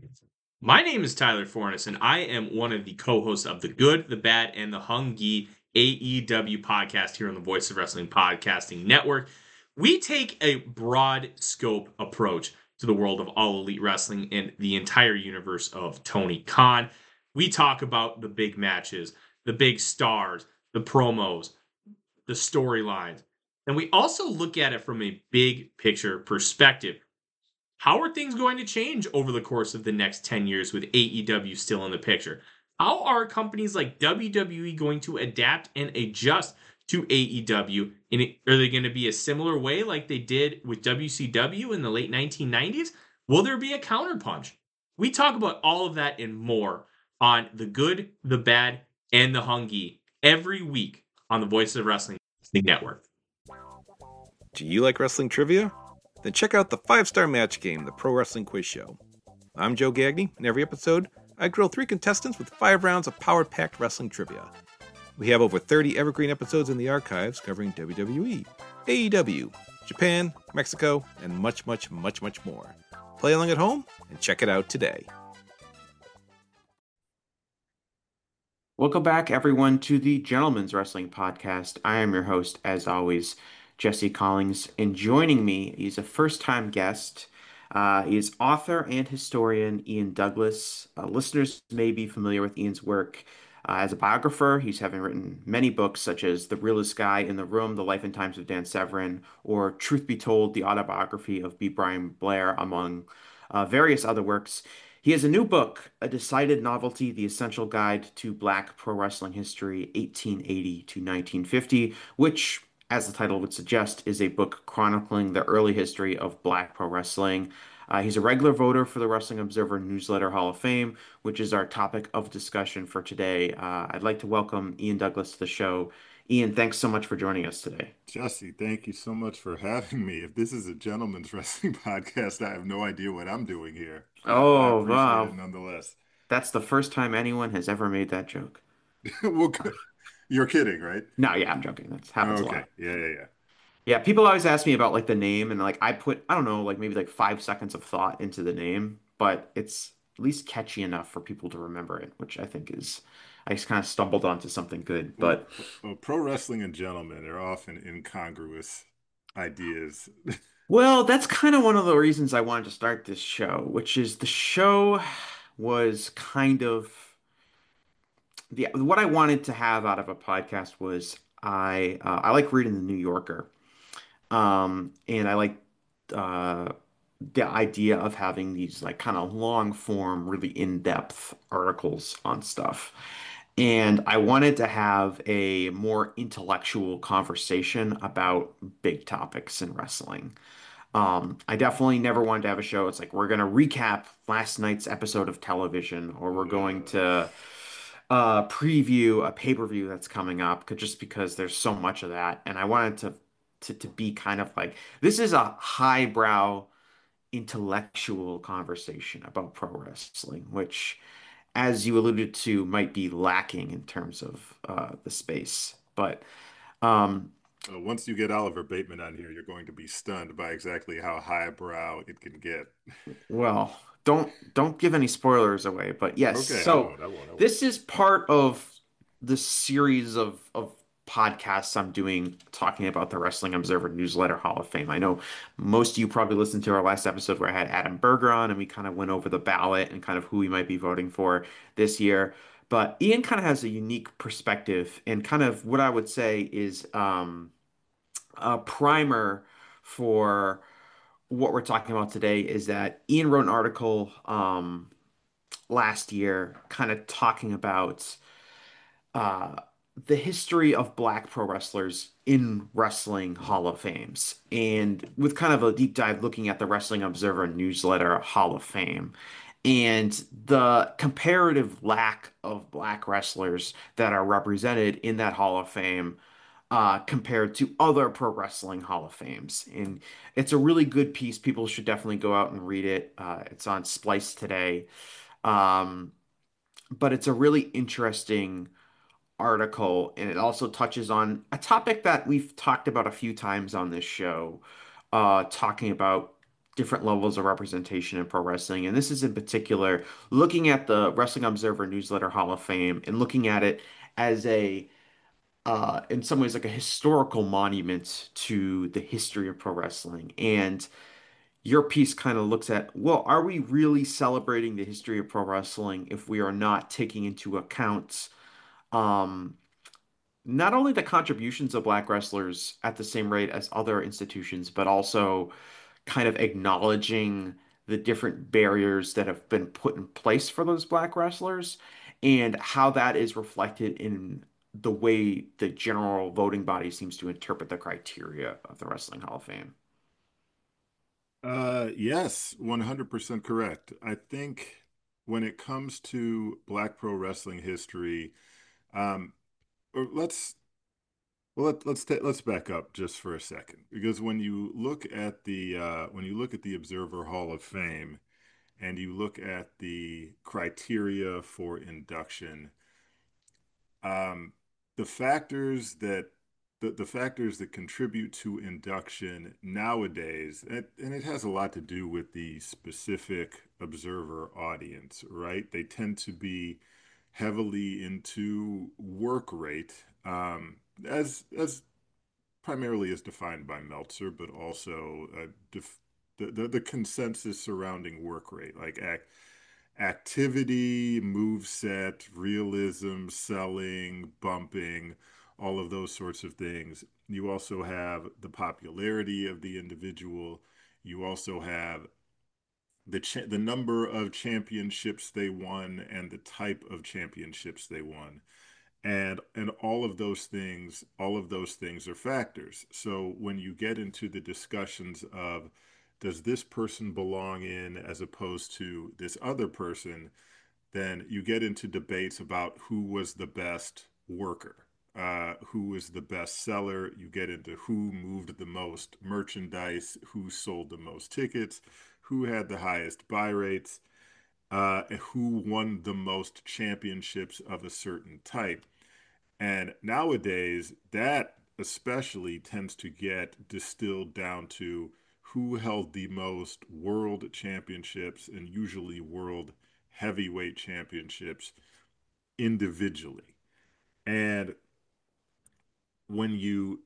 My name is Tyler Fornes, and I am one of the co-hosts of the Good, the Bad, and the Hungy AEW podcast here on the Voice of Wrestling Podcasting Network. We take a broad scope approach to the world of All Elite Wrestling and the entire universe of Tony Khan. We talk about the big matches, the big stars, the promos, the storylines, and we also look at it from a big picture perspective. How are things going to change over the course of the next 10 years with AEW still in the picture? How are companies like WWE going to adapt and adjust to AEW? Are they going to be a similar way like they did with WCW in the late 1990s? Will there be a counterpunch? We talk about all of that and more on The Good, the Bad, and the Hungy every week on the Voice of Wrestling Network. Do you like wrestling trivia? Then check out the 5-Star Match Game, the Pro Wrestling Quiz Show. I'm Joe Gagney, and every episode, I grill 3 contestants with 5 rounds of power-packed wrestling trivia. We have over 30 evergreen episodes in the archives covering WWE, AEW, Japan, Mexico, and much, much, much, much more. Play along at home and check it out today. Welcome back, everyone, to the Gentleman's Wrestling Podcast. I am your host, as always, Jesse Collins, and joining me, he's a first-time guest. He is author and historian Ian Douglas. Listeners may be familiar with Ian's work as a biographer. He's having written many books such as The Realest Guy in the Room, The Life and Times of Dan Severn, or Truth Be Told, The Autobiography of B. Brian Blair, among various other works. He has a new book, A Decided Novelty, The Essential Guide to Black Pro Wrestling History, 1880 to 1950, which, as the title would suggest, is a book chronicling the early history of Black pro wrestling. He's a regular voter for the Wrestling Observer Newsletter Hall of Fame, which is our topic of discussion for today. I'd like to welcome Ian Douglas to the show. Ian, thanks so much for joining us today. Jesse, thank you so much for having me. If this is a gentleman's wrestling podcast, I have no idea what I'm doing here, but I Oh, appreciate it wow. nonetheless. That's the first time anyone has ever made that joke. Well, you're kidding, right? No, yeah, I'm joking. That happens a Okay. lot. Yeah. Yeah, people always ask me about like the name and like I put I don't know like maybe like 5 seconds of thought into the name, but it's at least catchy enough for people to remember it, which I think is I just kind of stumbled onto something good. Well, But pro wrestling and gentlemen are often incongruous ideas. well, that's kind of one of the reasons I wanted to start this show, which is the show was kind of the what I wanted to have out of a podcast was I like reading the New Yorker. And I like uh, the idea of having these like kind of long form, really in-depth articles on stuff. And I wanted to have a more intellectual conversation about big topics in wrestling. I definitely never wanted to have a show. It's like we're going to recap last night's episode of television, or we're going to preview a pay-per-view that's coming up, just because there's so much of that. And I wanted to be kind of like this is a highbrow intellectual conversation about pro wrestling, which, as you alluded to, might be lacking in terms of the space. But um, Once you get Oliver Bateman on here, you're going to be stunned by exactly how highbrow it can get. well, don't give any spoilers away. But yes, Okay, so I won't. this is part of the series of podcasts I'm doing talking about the Wrestling Observer Newsletter Hall of Fame. I know most of you probably listened to our last episode where I had Adam Berger on and we kind of went over the ballot and kind of who we might be voting for this year. But Ian kind of has a unique perspective and kind of what I would say is a primer for what we're talking about today is that Ian wrote an article last year kind of talking about uh, the history of Black pro wrestlers in Wrestling Hall of Fames, and with kind of a deep dive looking at the Wrestling Observer Newsletter Hall of Fame and the comparative lack of Black wrestlers that are represented in that Hall of Fame compared to other pro wrestling Hall of Fames. And it's a really good piece. People should definitely go out and read it. It's on Splice today. Um, but it's a really interesting article, and it also touches on a topic that we've talked about a few times on this show, talking about different levels of representation in pro wrestling. And this is in particular looking at the Wrestling Observer Newsletter Hall of Fame and looking at it as in some ways, like a historical monument to the history of pro wrestling. And your piece kind of looks at, well, are we really celebrating the history of pro wrestling if we are not taking into account um, not only the contributions of black wrestlers at the same rate as other institutions, but also kind of acknowledging the different barriers that have been put in place for those black wrestlers and how that is reflected in the way the general voting body seems to interpret the criteria of the Wrestling Hall of Fame. Yes, 100% correct. I think when it comes to Black pro wrestling history, um, or let's back up just for a second because when you look at the Observer Hall of Fame and you look at the criteria for induction, um, the factors that the factors that contribute to induction nowadays, and it has a lot to do with the specific observer audience, right? They tend to be heavily into work rate, as primarily as defined by Meltzer, but also the consensus surrounding work rate, like activity, move set, realism, selling, bumping, all of those sorts of things. You also have the popularity of the individual. You also have the number of championships they won and the type of championships they won. And all of those things are factors. So when you get into the discussions of does this person belong in as opposed to this other person, then you get into debates about who was the best worker, who was the best seller. You get into who moved the most merchandise, who sold the most tickets, who had the highest buy rates, who won the most championships of a certain type. And nowadays, that especially tends to get distilled down to who held the most world championships and usually world heavyweight championships individually. And when you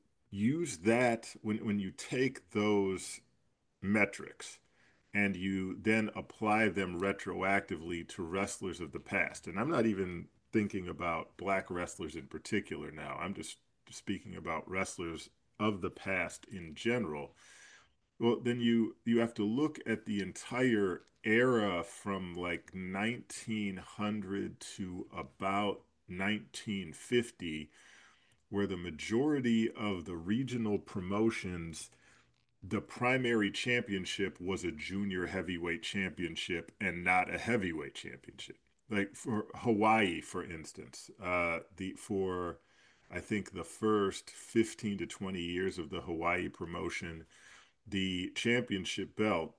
when you take those metrics and you then apply them retroactively to wrestlers of the past. And I'm not even thinking about black wrestlers in particular now. I'm just speaking about wrestlers of the past in general. Well, then you have to look at the entire era from like 1900 to about 1950, where the majority of the regional promotions, the primary championship was a junior heavyweight championship and not a heavyweight championship. Like for Hawaii, for instance, the for I think the first 15 to 20 years of the Hawaii promotion, the championship belt,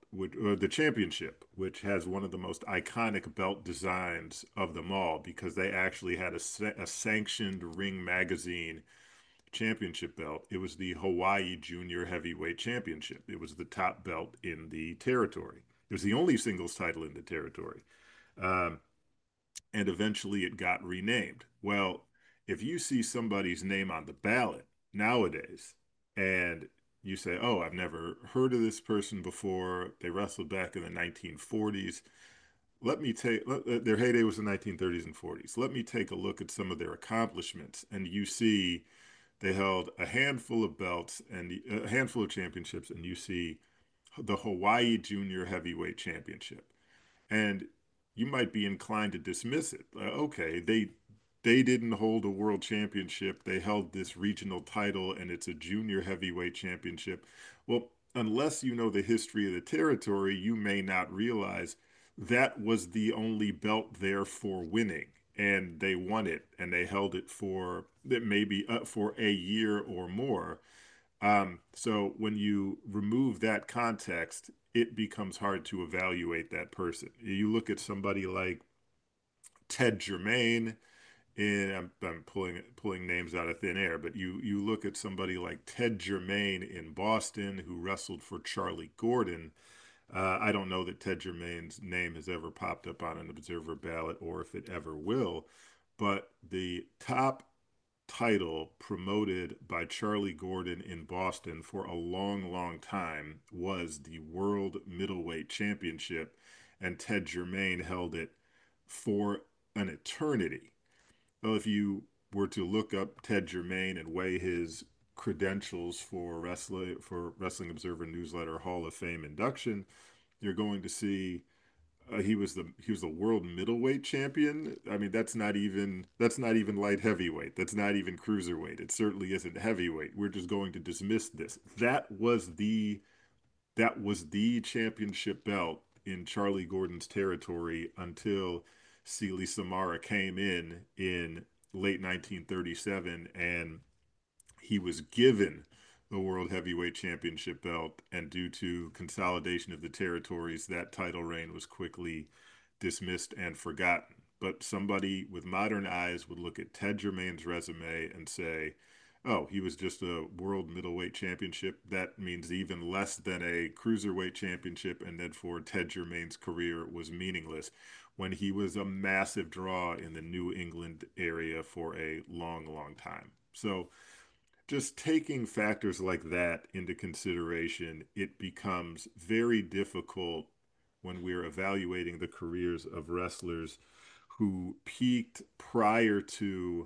which has one of the most iconic belt designs of them all, because they actually had a sanctioned Ring magazine championship belt. It was the Hawaii Junior Heavyweight Championship. It was the top belt in the territory. It was the only singles title in the territory. Um, and eventually it got renamed. Well, if you see somebody's name on the ballot nowadays and you say, oh, I've never heard of this person before, they wrestled back in the 1940s. Their heyday was the 1930s and 40s. Let me take a look at some of their accomplishments. And you see they held a handful of belts and a handful of championships, and you see the Hawaii Junior Heavyweight Championship, and you might be inclined to dismiss it. Okay, they didn't hold a world championship; they held this regional title, and it's a junior heavyweight championship. Well, unless you know the history of the territory, you may not realize that was the only belt there for winning, and they won it, and they held it for maybe for a year or more. So when you remove that context, it becomes hard to evaluate that person. You look at somebody like Ted Germain, and I'm pulling names out of thin air, but you look at somebody like Ted Germain in Boston, who wrestled for Charlie Gordon. I don't know that Ted Germain's name has ever popped up on an Observer ballot or if it ever will, but the top title promoted by Charlie Gordon in Boston for a long, long time was the World Middleweight Championship, and Ted Germain held it for an eternity. Well, if you were to look up Ted Germain and weigh his credentials for Wrestling Observer Newsletter Hall of Fame induction, you're going to see he was the world middleweight champion. I mean, that's not even light heavyweight. That's not even cruiserweight. It certainly isn't heavyweight. We're just going to dismiss this. That was the championship belt in Charlie Gordon's territory until Celie Samara came in late 1937, and he was given the World Heavyweight Championship belt, and due to consolidation of the territories, that title reign was quickly dismissed and forgotten. But somebody with modern eyes would look at Ted Germain's resume and say, oh, he was just a world middleweight championship. That means even less than a cruiserweight championship, and therefore Ted Germain's career was meaningless when he was a massive draw in the New England area for a long, long time. So just taking factors like that into consideration, it becomes very difficult when we're evaluating the careers of wrestlers who peaked prior to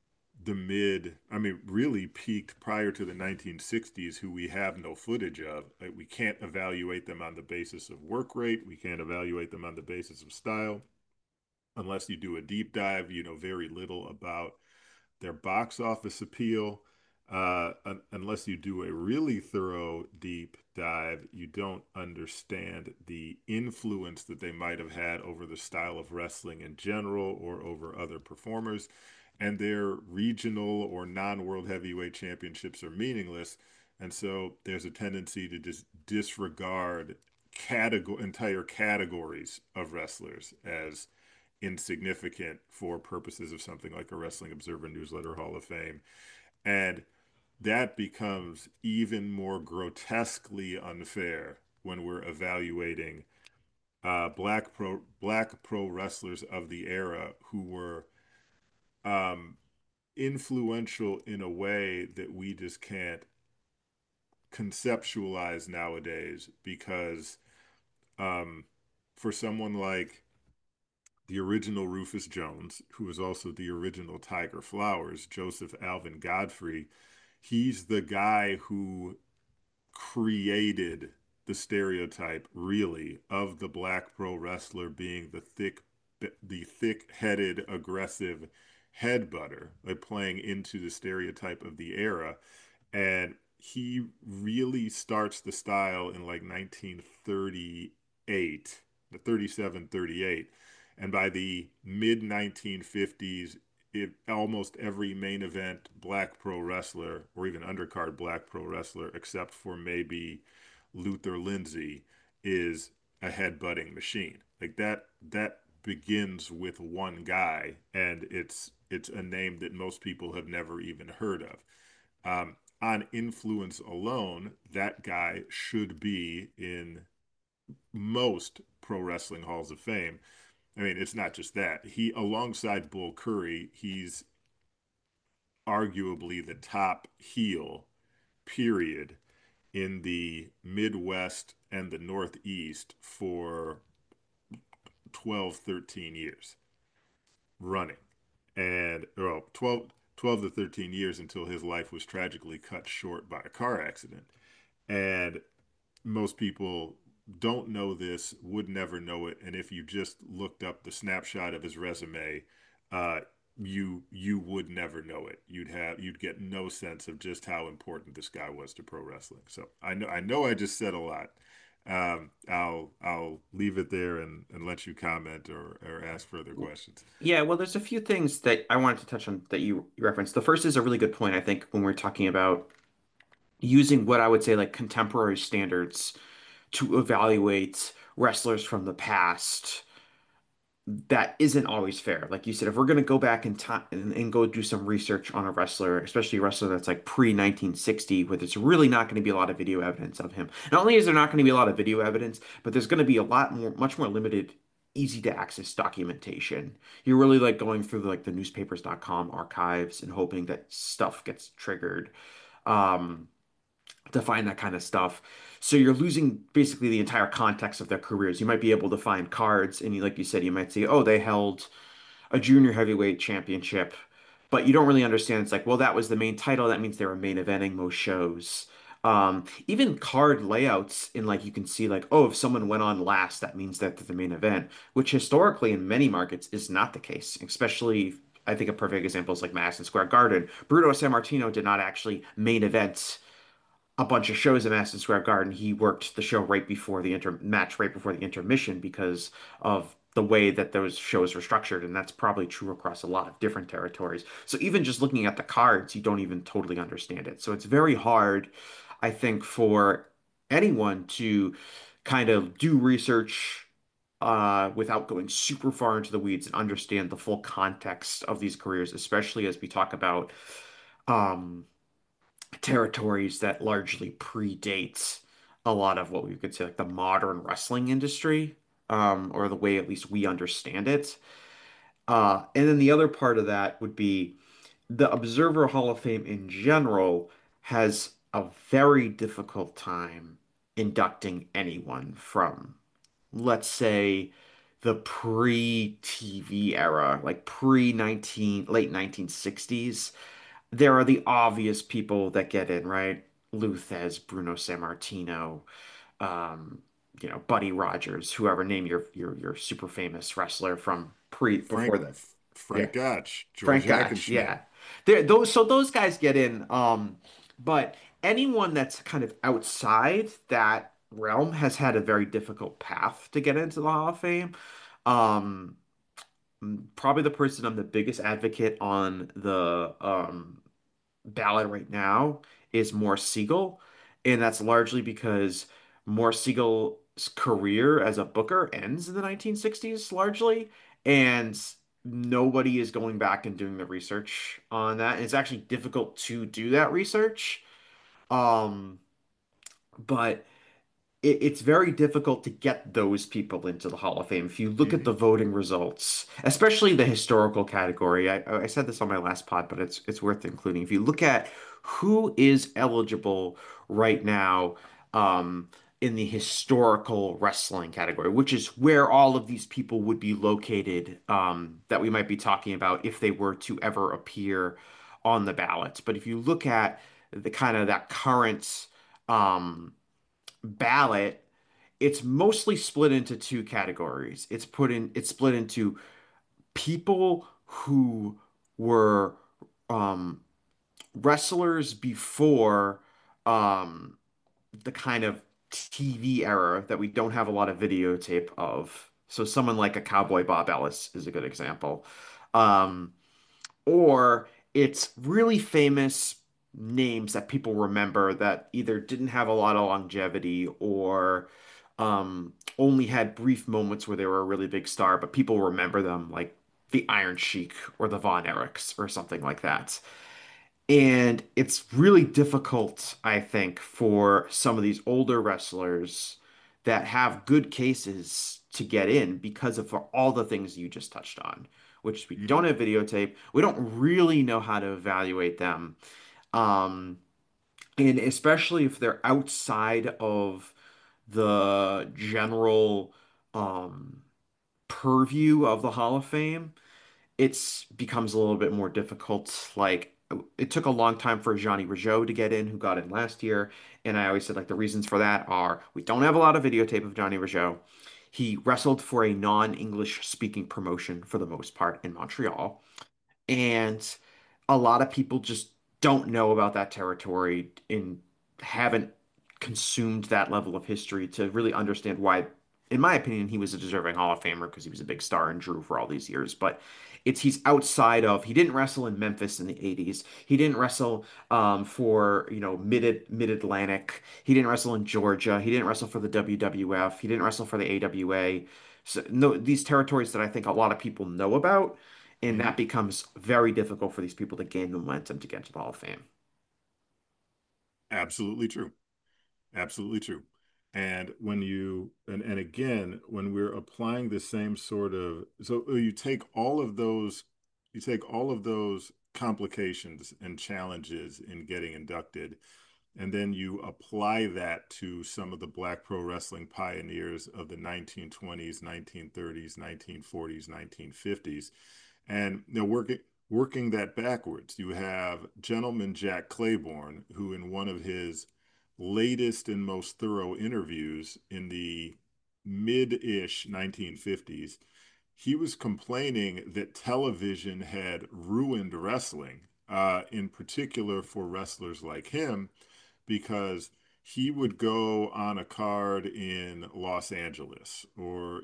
I mean, really peaked prior to the 1960s, who we have no footage of. Like, we can't evaluate them on the basis of work rate. We can't evaluate them on the basis of style. Unless you do a deep dive, you know very little about their box office appeal. Unless you do a really thorough deep dive, you don't understand the influence that they might have had over the style of wrestling in general or over other performers. And their regional or non world heavyweight championships are meaningless. And so there's a tendency to just disregard entire categories of wrestlers as insignificant for purposes of something like a Wrestling Observer Newsletter Hall of Fame. And that becomes even more grotesquely unfair when we're evaluating black pro wrestlers of the era who were um, influential in a way that we just can't conceptualize nowadays because um, for someone like the original Rufus Jones, who was also the original Tiger Flowers, Joseph Alvin Godfrey, he's the guy who created the stereotype, really, of the black pro wrestler being the thick-headed, aggressive headbutter, like playing into the stereotype of the era. And he really starts the style in like 1938, 37, 38. And by the mid 1950s, almost every main event black pro wrestler or even undercard black pro wrestler, except for maybe Luther Lindsay, is a headbutting machine. Like that begins with one guy, and it's a name that most people have never even heard of. On influence alone, that guy should be in most pro wrestling halls of fame. I mean, it's not just that. He, alongside Bull Curry, he's arguably the top heel, period, in the Midwest and the Northeast for 12, 13 years running. And, well, 12 to 13 years until his life was tragically cut short by a car accident. And most people don't know this, would never know it, and if you just looked up the snapshot of his resume, uh, you would never know it. You'd get no sense of just how important this guy was to pro wrestling. So I know I just said a lot. I'll leave it there and let you comment or ask further questions. Yeah, well, there's a few things that I wanted to touch on that you referenced. The first is a really good point, I think, when we're talking about using what I would say like contemporary standards to evaluate wrestlers from the past. that isn't always fair. Like you said, if we're going to go back in time and go do some research on a wrestler, especially a wrestler that's like pre 1960, where there's really not going to be a lot of video evidence of him. Not only is there not going to be a lot of video evidence, but there's going to be a lot more, much more limited, easy to access documentation. You're really like going through like the newspapers.com archives and hoping that stuff gets triggered. Um, to find that kind of stuff. So you're losing basically the entire context of their careers. You might be able to find cards, and like you said, you might say, oh, they held a junior heavyweight championship, but you don't really understand. It's like, well, that was the main title. That means they were main eventing most shows. Even card layouts in like you can see like, oh, if someone went on last, that means that they're the main event, which historically in many markets is not the case, especially I think a perfect example is like Madison Square Garden. Bruno Sammartino did not actually main event a bunch of shows at Madison Square Garden. He worked the show right before the inter match, right before the intermission, because of the way that those shows were structured, and that's probably true across a lot of different territories. So even just looking at the cards, you don't even totally understand it. So it's very hard, I think, for anyone to kind of do research without going super far into the weeds and understand the full context of these careers, especially as we talk about um, territories that largely predate a lot of what we could say like the modern wrestling industry, or the way at least we understand it. And then the other part of that would be the Observer Hall of Fame in general has a very difficult time inducting anyone from, let's say, the pre-TV era, like pre-19 late 1960s. There are the obvious people that get in, right? Lou Thesz, Bruno Sammartino, um, Buddy Rogers, whoever, name your super famous wrestler from pre Frank before that. Yeah. Frank Gotch, George Frank Gotch, Hackenschmidt. yeah. Those guys get in. But anyone that's kind of outside that realm has had a very difficult path to get into the Hall of Fame. Um, Probably the person I'm the biggest advocate on the ballot right now is Morse Siegel, and that's largely because Morse Siegel's career as a booker ends in the 1960s largely, and nobody is going back and doing the research on that. And it's actually difficult to do that research. Um, but it's very difficult to get those people into the Hall of Fame. If you look at the Hmm. voting results, especially the historical category, I said this on my last pod, but it's worth including. If you look at who is eligible right now, in the historical wrestling category, which is where all of these people would be located, that we might be talking about if they were to ever appear on the ballot. But if you look at the kind of that current ballot, it's mostly split into two categories. It's split into people who were um, wrestlers before um, the kind of TV era that we don't have a lot of videotape of. So someone like a Cowboy Bob Ellis is a good example. Um, or it's really famous names that people remember that either didn't have a lot of longevity or only had brief moments where they were a really big star, but people remember them, like the Iron Sheik or the Von Erichs or something like that. And it's really difficult, I think, for some of these older wrestlers that have good cases to get in because of all the things you just touched on, which we don't Hmm. have videotape. We don't really know how to evaluate them. Um, and especially if they're outside of the general um, purview of the Hall of Fame, it's becomes a little bit more difficult. Like it took a long time for Johnny Rougeau to get in, who got in last year. And I always said like the reasons for that are we don't have a lot of videotape of Johnny Rougeau. He wrestled for a non-English speaking promotion for the most part in Montreal. And a lot of people just don't know about that territory and haven't consumed that level of history to really understand why, in my opinion, he was a deserving Hall of Famer because he was a big star and drew for all these years. But he's outside of, he didn't wrestle in Memphis in the 80s. He didn't wrestle for, Mid-Atlantic. He didn't wrestle in Georgia. He didn't wrestle for the WWF. He didn't wrestle for the AWA. So, no, these territories that I think a lot of people know about, and Hmm. that becomes very difficult for these people to gain momentum to get to the Hall of Fame. Absolutely true. Absolutely true. And when and again, when we're applying the same sort of, so you take all of those complications and challenges in getting inducted, and then you apply that to some of the Black pro wrestling pioneers of the 1920s, 1930s, 1940s, 1950s. And working that backwards, you have gentleman Jack Claiborne, who in one of his latest and most thorough interviews in the mid-ish 1950s, he was complaining that television had ruined wrestling, in particular for wrestlers like him, because he would go on a card in Los Angeles, or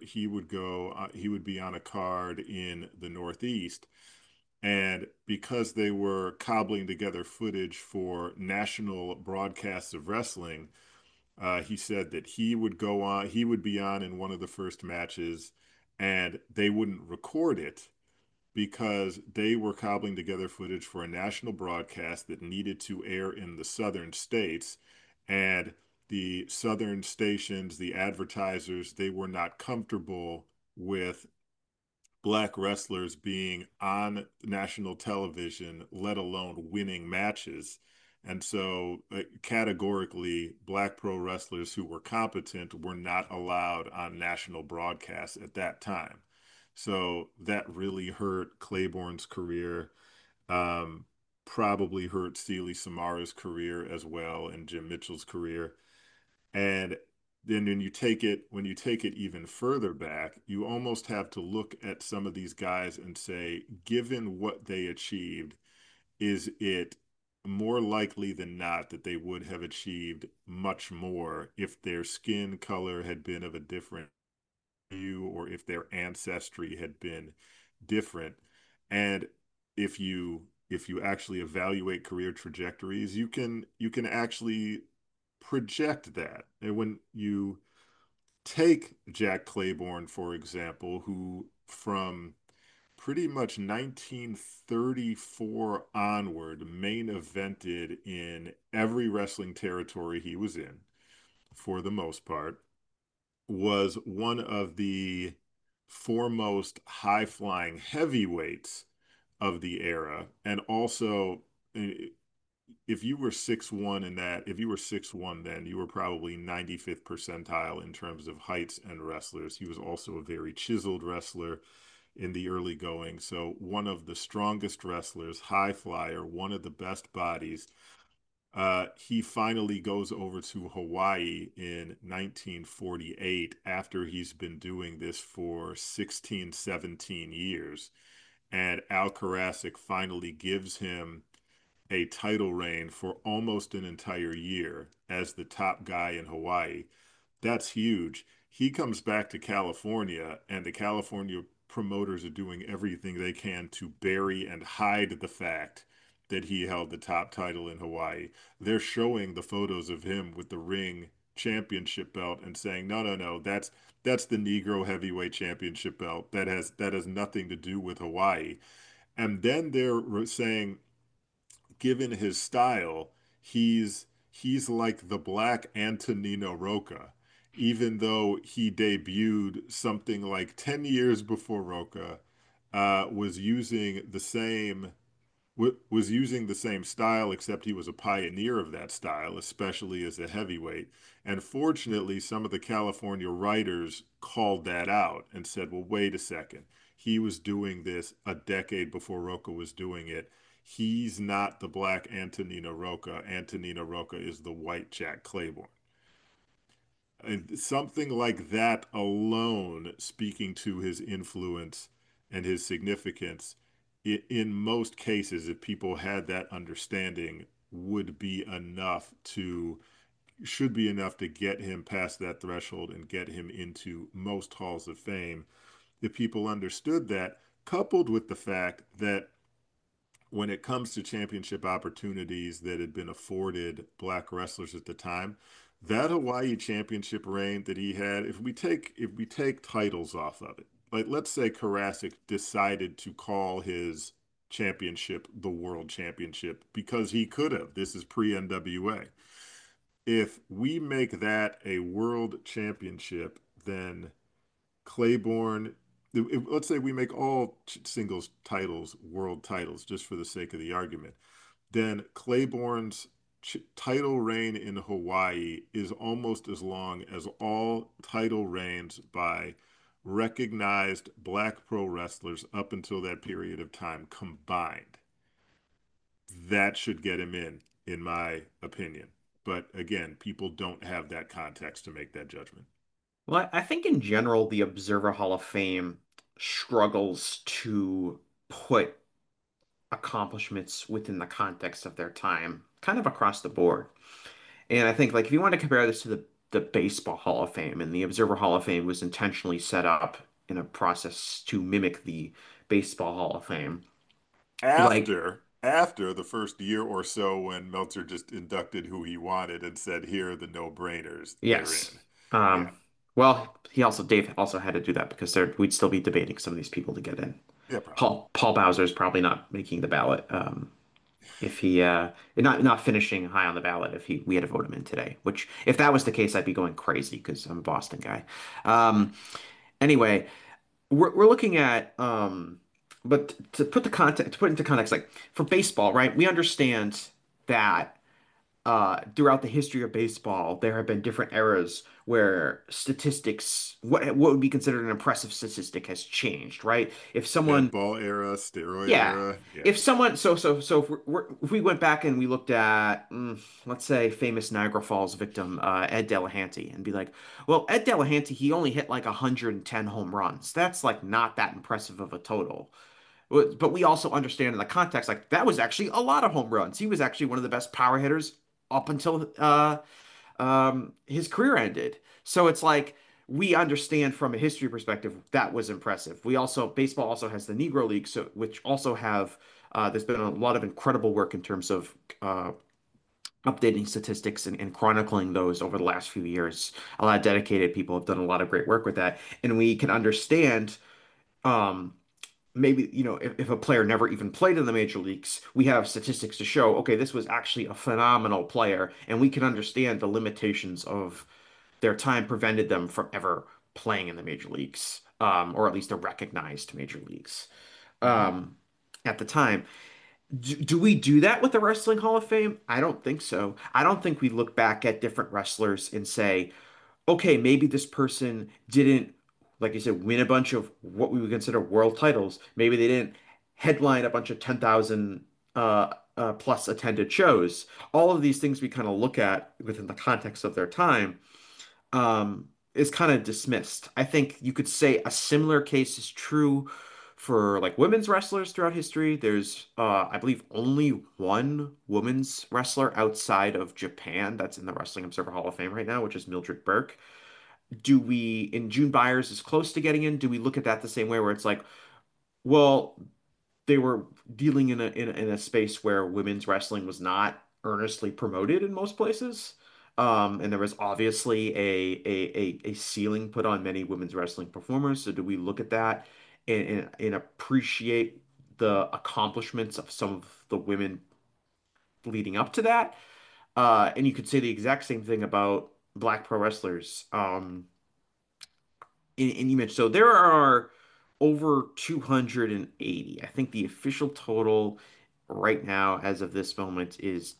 he would be on a card in the Northeast, and because they were cobbling together footage for national broadcasts of wrestling, he said that he would be on in one of the first matches, and they wouldn't record it because they were cobbling together footage for a national broadcast that needed to air in the southern states. And the southern stations, the advertisers, they were not comfortable with black wrestlers being on national television, let alone winning matches. And so, categorically, black pro wrestlers who were competent were not allowed on national broadcasts at that time. So that really hurt Claiborne's career. Um, Probably hurt Steely Samara's career as well, and Jim Mitchell's career. And then when you take it even further back, you almost have to look at some of these guys and say, given what they achieved, is it more likely than not that they would have achieved much more if their skin color had been of a different hue, or if their ancestry had been different? And if you actually evaluate career trajectories, you can actually project that. And when you take Jack Claiborne, for example, who from pretty much 1934 onward main evented in every wrestling territory he was in, for the most part, was one of the foremost high flying heavyweights of the era. And also, if you were 6'1" in that, if you were 6'1", then you were probably 95th percentile in terms of heights and wrestlers. He was also a very chiseled wrestler in the early going. So one of the strongest wrestlers, high flyer, one of the best bodies. He finally goes over to Hawaii in 1948 after he's been doing this for 16, 17 years. And Al Karasik finally gives him a title reign for almost an entire year as the top guy in Hawaii. That's huge. He comes back to California, and the California promoters are doing everything they can to bury and hide the fact that he held the top title in Hawaii. They're showing the photos of him with the ring championship belt and saying, "No, no, no, that's the Negro heavyweight championship belt. That has nothing to do with Hawaii." And then they're saying, given his style, he's like the black Antonino Rocca, even though he debuted something like 10 years before Rocca, was using the same was using the same style, except he was a pioneer of that style, especially as a heavyweight. And fortunately, some of the California writers called that out and said, well, wait a second. He was doing this a decade before Rocca was doing it. He's not the black Antonino Rocca. Antonino Rocca is the white Jack Claiborne. And something like that alone, speaking to his influence and his significance, in most cases, if people had that understanding, would be enough to should be enough to get him past that threshold and get him into most halls of fame. If people understood that, coupled with the fact that when it comes to championship opportunities that had been afforded black wrestlers at the time, that Hawaii championship reign that he had, if we take titles off of it, like let's say Karasik decided to call his championship the World Championship because he could have. This is pre NWA. If we make that a World Championship, then Claiborne, let's say we make all singles titles world titles just for the sake of the argument, then Claiborne's title reign in Hawaii is almost as long as all title reigns by recognized black pro wrestlers up until that period of time combined. That should get him in my opinion. But again, people don't have that context to make that judgment. Well, I think in general, the Observer Hall of Fame struggles to put accomplishments within the context of their time, kind of across the board. And I think, like, if you want to compare this to the Baseball Hall of Fame, and the Observer Hall of Fame was intentionally set up in a process to mimic the Baseball Hall of Fame. Like, After the first year or so when Meltzer just inducted who he wanted and said, here are the no-brainers, they're yes. in. Yeah, Um, well, Dave also had to do that because we'd still be debating some of these people to get in. yeah, probably. Paul Bowser's probably not making the ballot. If he not finishing high on the ballot if he we had to vote him in today, which if that was the case I'd be going crazy because I'm a Boston guy. Um, anyway, we're looking at but to put the context to put into context, like for baseball, right? We understand that throughout the history of baseball, there have been different eras where statistics, what would be considered an impressive statistic, has changed, right? If Dead someone ball era, steroid Yeah. era. Yeah. If someone, so if we went back and we looked at, let's say, famous Niagara Falls victim, Ed Delahanty, and be like, well, Ed Delahanty, he only hit like 110 home runs. That's like not that impressive of a total. But we also understand in the context, like that was actually a lot of home runs. He was actually one of the best power hitters up until his career ended. So it's like we understand from a history perspective that was impressive. We also baseball also has the Negro League, so which also have there's been a lot of incredible work in terms of updating statistics and chronicling those over the last few years. A lot of dedicated people have done a lot of great work with that, and we can understand. Um, Maybe, if a player never even played in the major leagues, we have statistics to show, okay, this was actually a phenomenal player, and we can understand the limitations of their time prevented them from ever playing in the major leagues, or at least the recognized major leagues Hmm. um, at the time. Do we do that with the Wrestling Hall of Fame? I don't think so. I don't think we look back at different wrestlers and say, okay, maybe this person didn't, like you said, win a bunch of what we would consider world titles. Maybe they didn't headline a bunch of 10,000 plus attended shows. All of these things we kind of look at within the context of their time is kind of dismissed. I think you could say a similar case is true for like women's wrestlers throughout history. There's, I believe, only one women's wrestler outside of Japan that's in the Wrestling Observer Hall of Fame right now, which is Mildred Burke. And June Byers is close to getting in. Do we look at that the same way where it's like, well, they were dealing in a space where women's wrestling was not earnestly promoted in most places. And there was obviously a ceiling put on many women's wrestling performers. So do we look at that and appreciate the accomplishments of some of the women leading up to that? And you could say the exact same thing about black pro wrestlers. And you mentioned so there are over 280. I think the official total right now, as of this moment, is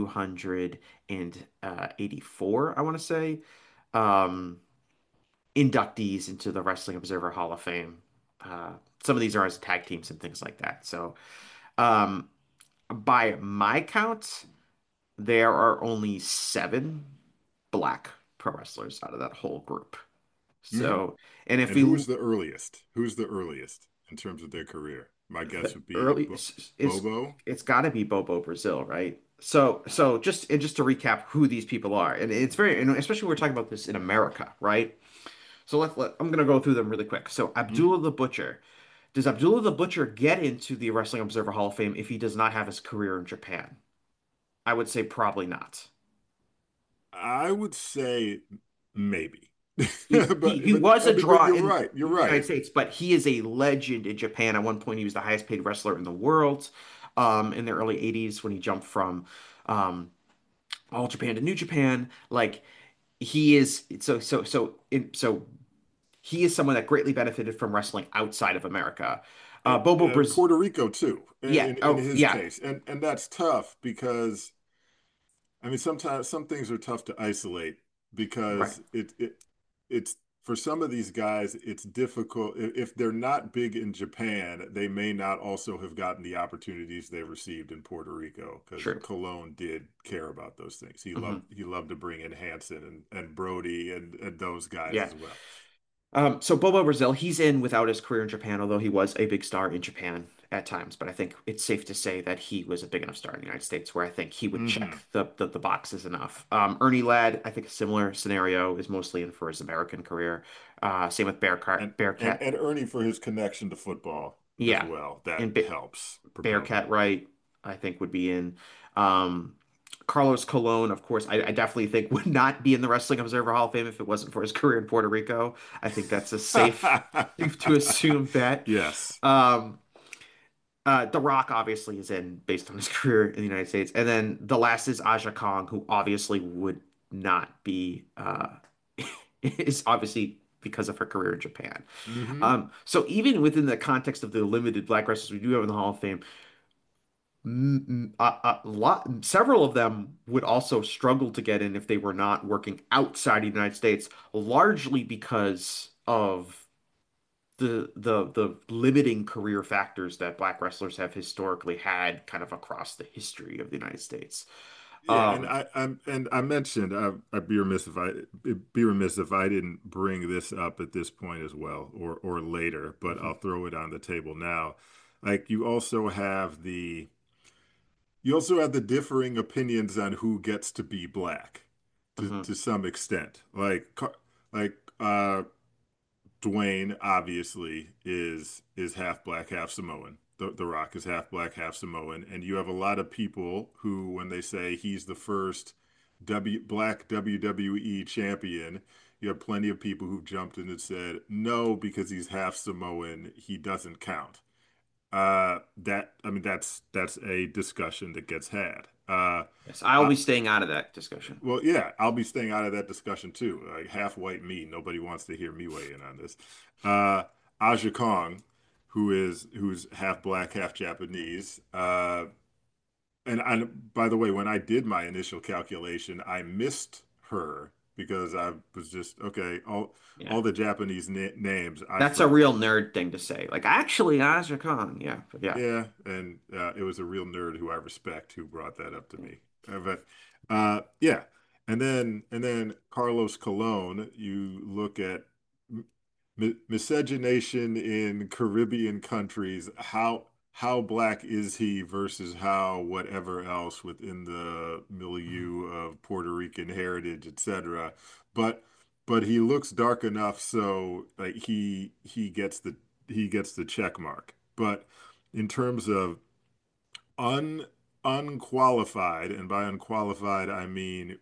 284, I want to say, um, inductees into the Wrestling Observer Hall of Fame. Uh, some of these are as tag teams and things like that. So, um, by my count, there are only seven black pro wrestlers out of that whole group. Hmm. So, and if And we who's the earliest? Who's the earliest in terms of their career? My guess the would be early it's Bobo. it's got to be Bobo Brazil, right? So just to recap who these people are, and it's very, and especially when we're talking about this in America, right? So I'm gonna go through them really quick. So Hmm. Abdullah the Butcher. Does Abdullah the Butcher get into the Wrestling Observer Hall of Fame if he does not have his career in Japan? I would say probably not. I would say maybe. He he was a But draw you're in right. You're the United right. States, but he is a legend in Japan. At one point, he was the highest paid wrestler in the world, in the early 80s when he jumped from um, All Japan to New Japan. Like he is so he is someone that greatly benefited from wrestling outside of America. And Bobo Brazil, Puerto Rico too, yeah, in oh his yeah, case, and that's tough because I mean sometimes some things are tough to isolate right, because it's for some of these guys it's difficult if they're not big in Japan, they may not also have gotten the opportunities they received in Puerto Rico because true. Colon did care about those things. Hmm. He loved to bring in Hanson and Brody and those guys Yeah. as well. So Bobo Brazil, he's in without his career in Japan, although he was a big star in Japan at times. But I think it's safe to say that he was a big enough star in the United States where I think he would check Hmm. the boxes enough. Ernie Ladd, I think a similar scenario is mostly in for his American career. Same with Bearcat. And Ernie for his connection to football as Yeah, well. That and helps propel Bearcat him. Wright, I think would be in. Um, Carlos Colon, of course, I definitely think would not be in the Wrestling Observer Hall of Fame if it wasn't for his career in Puerto Rico. I think that's a safe to assume bet. Yes. Um, The Rock obviously is in based on his career in the United States, and then the last is Aja Kong, who obviously would not be is obviously because of her career in Japan. Hmm. So even within the context of the limited black wrestlers we do have in the Hall of Fame, several of them would also struggle to get in if they were not working outside the United States, largely because of the limiting career factors that black wrestlers have historically had kind of across the history of the United States. Yeah, and Um, I mentioned I'd be remiss if I didn't bring this up at this point as well or later, but mhm, I'll throw it on the table now. Like you also have the differing opinions on who gets to be black mhm. to some extent. Like Dwayne obviously is half black, half Samoan. The Rock is half black, half Samoan, and you have a lot of people who, when they say he's the first black WWE champion, you have plenty of people who've jumped in and said no because he's half Samoan, he doesn't count. That I mean that's a discussion that gets had. Yes, I'll I, be staying out of that discussion. well, yeah, I'll be staying out of that discussion too. Like half white me, nobody wants to hear me weigh in on this. Uh, Aja Kong, who's half black, half Japanese. By the way, when I did my initial calculation, I missed her because I was just okay. Yeah. All the Japanese names I That's a for real nerd thing to say. Like, actually, Aja Khan. Yeah, yeah. yeah, and it was a real nerd who I respect who brought that up to me. But yeah, and then Carlos Colon, you look at miscegenation in Caribbean countries. How black is he versus how whatever else within the milieu of Puerto Rican heritage, etc. But he looks dark enough so like he gets the check mark. But in terms of un unqualified, and by unqualified I mean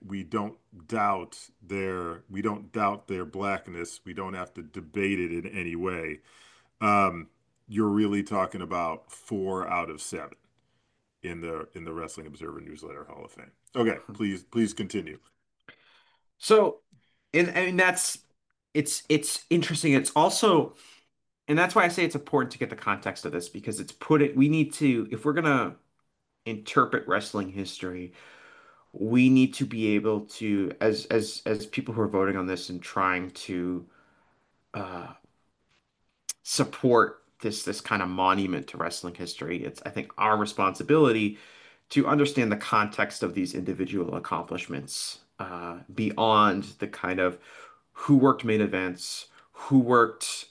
we don't doubt their blackness. We don't have to debate it in any way. Um, you're really talking about 4 out of 7 in the Wrestling Observer Newsletter Hall of Fame. Okay, please continue. So, and I mean it's interesting. It's also, and that's why I say it's important to get the context of this because it's put it. We need to, if we're gonna interpret wrestling history, we need to be able to, as people who are voting on this and trying to uh, support this kind of monument to wrestling history. It's, I think, our responsibility to understand the context of these individual accomplishments beyond the kind of who worked main events, who worked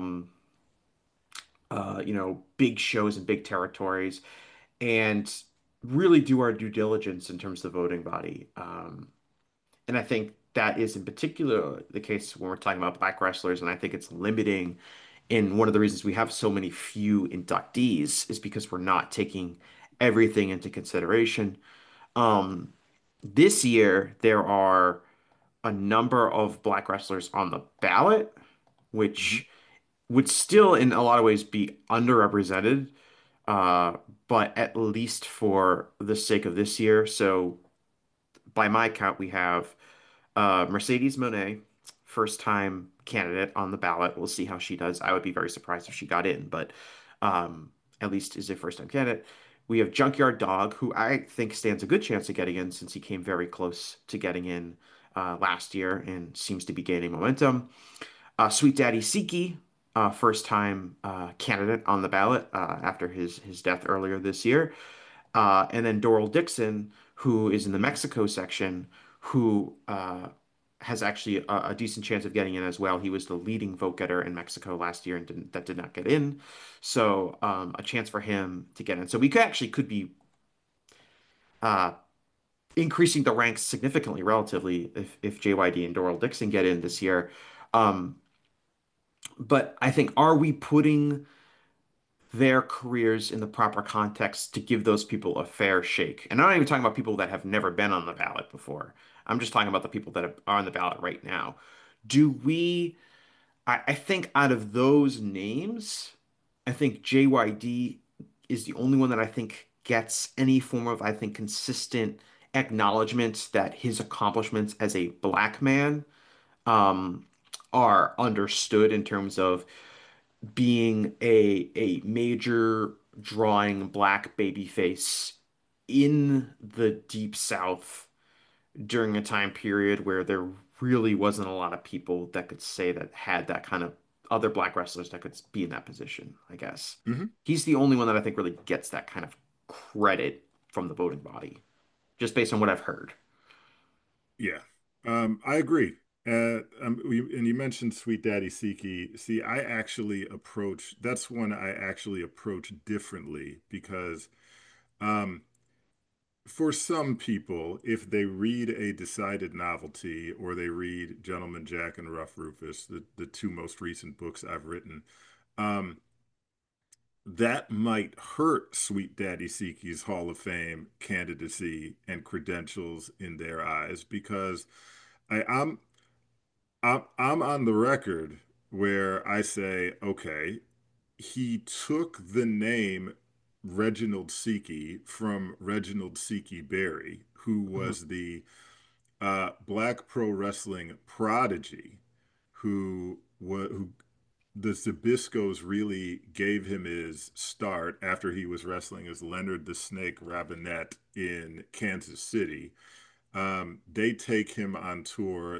big shows and big territories, and really do our due diligence in terms of the voting body. And I think that is in particular the case when we're talking about black wrestlers, and I think it's limiting. And one of the reasons we have so many few inductees is because we're not taking everything into consideration. Um, This year, there are a number of black wrestlers on the ballot, Hmm. which would still, in a lot of ways, be underrepresented, uh, but at least for the sake of this year. So, by my count, we have Mercedes Moné, first time candidate on the ballot. We'll see how she does. I would be very surprised if she got in, but at least is a first time candidate. We have Junkyard Dog, who I think stands a good chance of getting in since he came very close to getting in last year and seems to be gaining momentum. Sweet Daddy Siki, first time candidate on the ballot after his death earlier this year. And then Doral Dixon, who is in the Mexico section, who has actually a decent chance of getting in as well. He was the leading vote getter in Mexico last year and that did not get in. So a chance for him to get in. So we could be uh, increasing the ranks significantly relatively if JYD and Doral Dixon get in this year. Um, but I think, are we putting their careers in the proper context to give those people a fair shake? And I'm not even talking about people that have never been on the ballot before. I'm just talking about the people that are on the ballot right now. Do we, I think out of those names, I think JYD is the only one that I think gets any form of, I think, consistent acknowledgement that his accomplishments as a black man um, are understood in terms of being a major drawing black babyface in the Deep South during a time period where there really wasn't a lot of people that could say that had that kind of other black wrestlers that could be in that position, I guess. Hmm. He's the only one that I think really gets that kind of credit from the voting body, just based on what I've heard. Yeah, I agree. And you mentioned Sweet Daddy Siki. See, I actually approach, that's one I actually approach differently because um, for some people, if they read a decided novelty or they read Gentleman Jack and Rough Rufus, the two most recent books I've written, um, that might hurt Sweet Daddy Siki's Hall of Fame candidacy and credentials in their eyes because I, I'm I'm on the record where I say, okay, he took the name Reginald Siki from Reginald Siki Berry, who Mhm. was the black pro wrestling prodigy, who the Zabiscos really gave him his start after he was wrestling as Leonard the Snake Robinette in Kansas City. They take him on tour.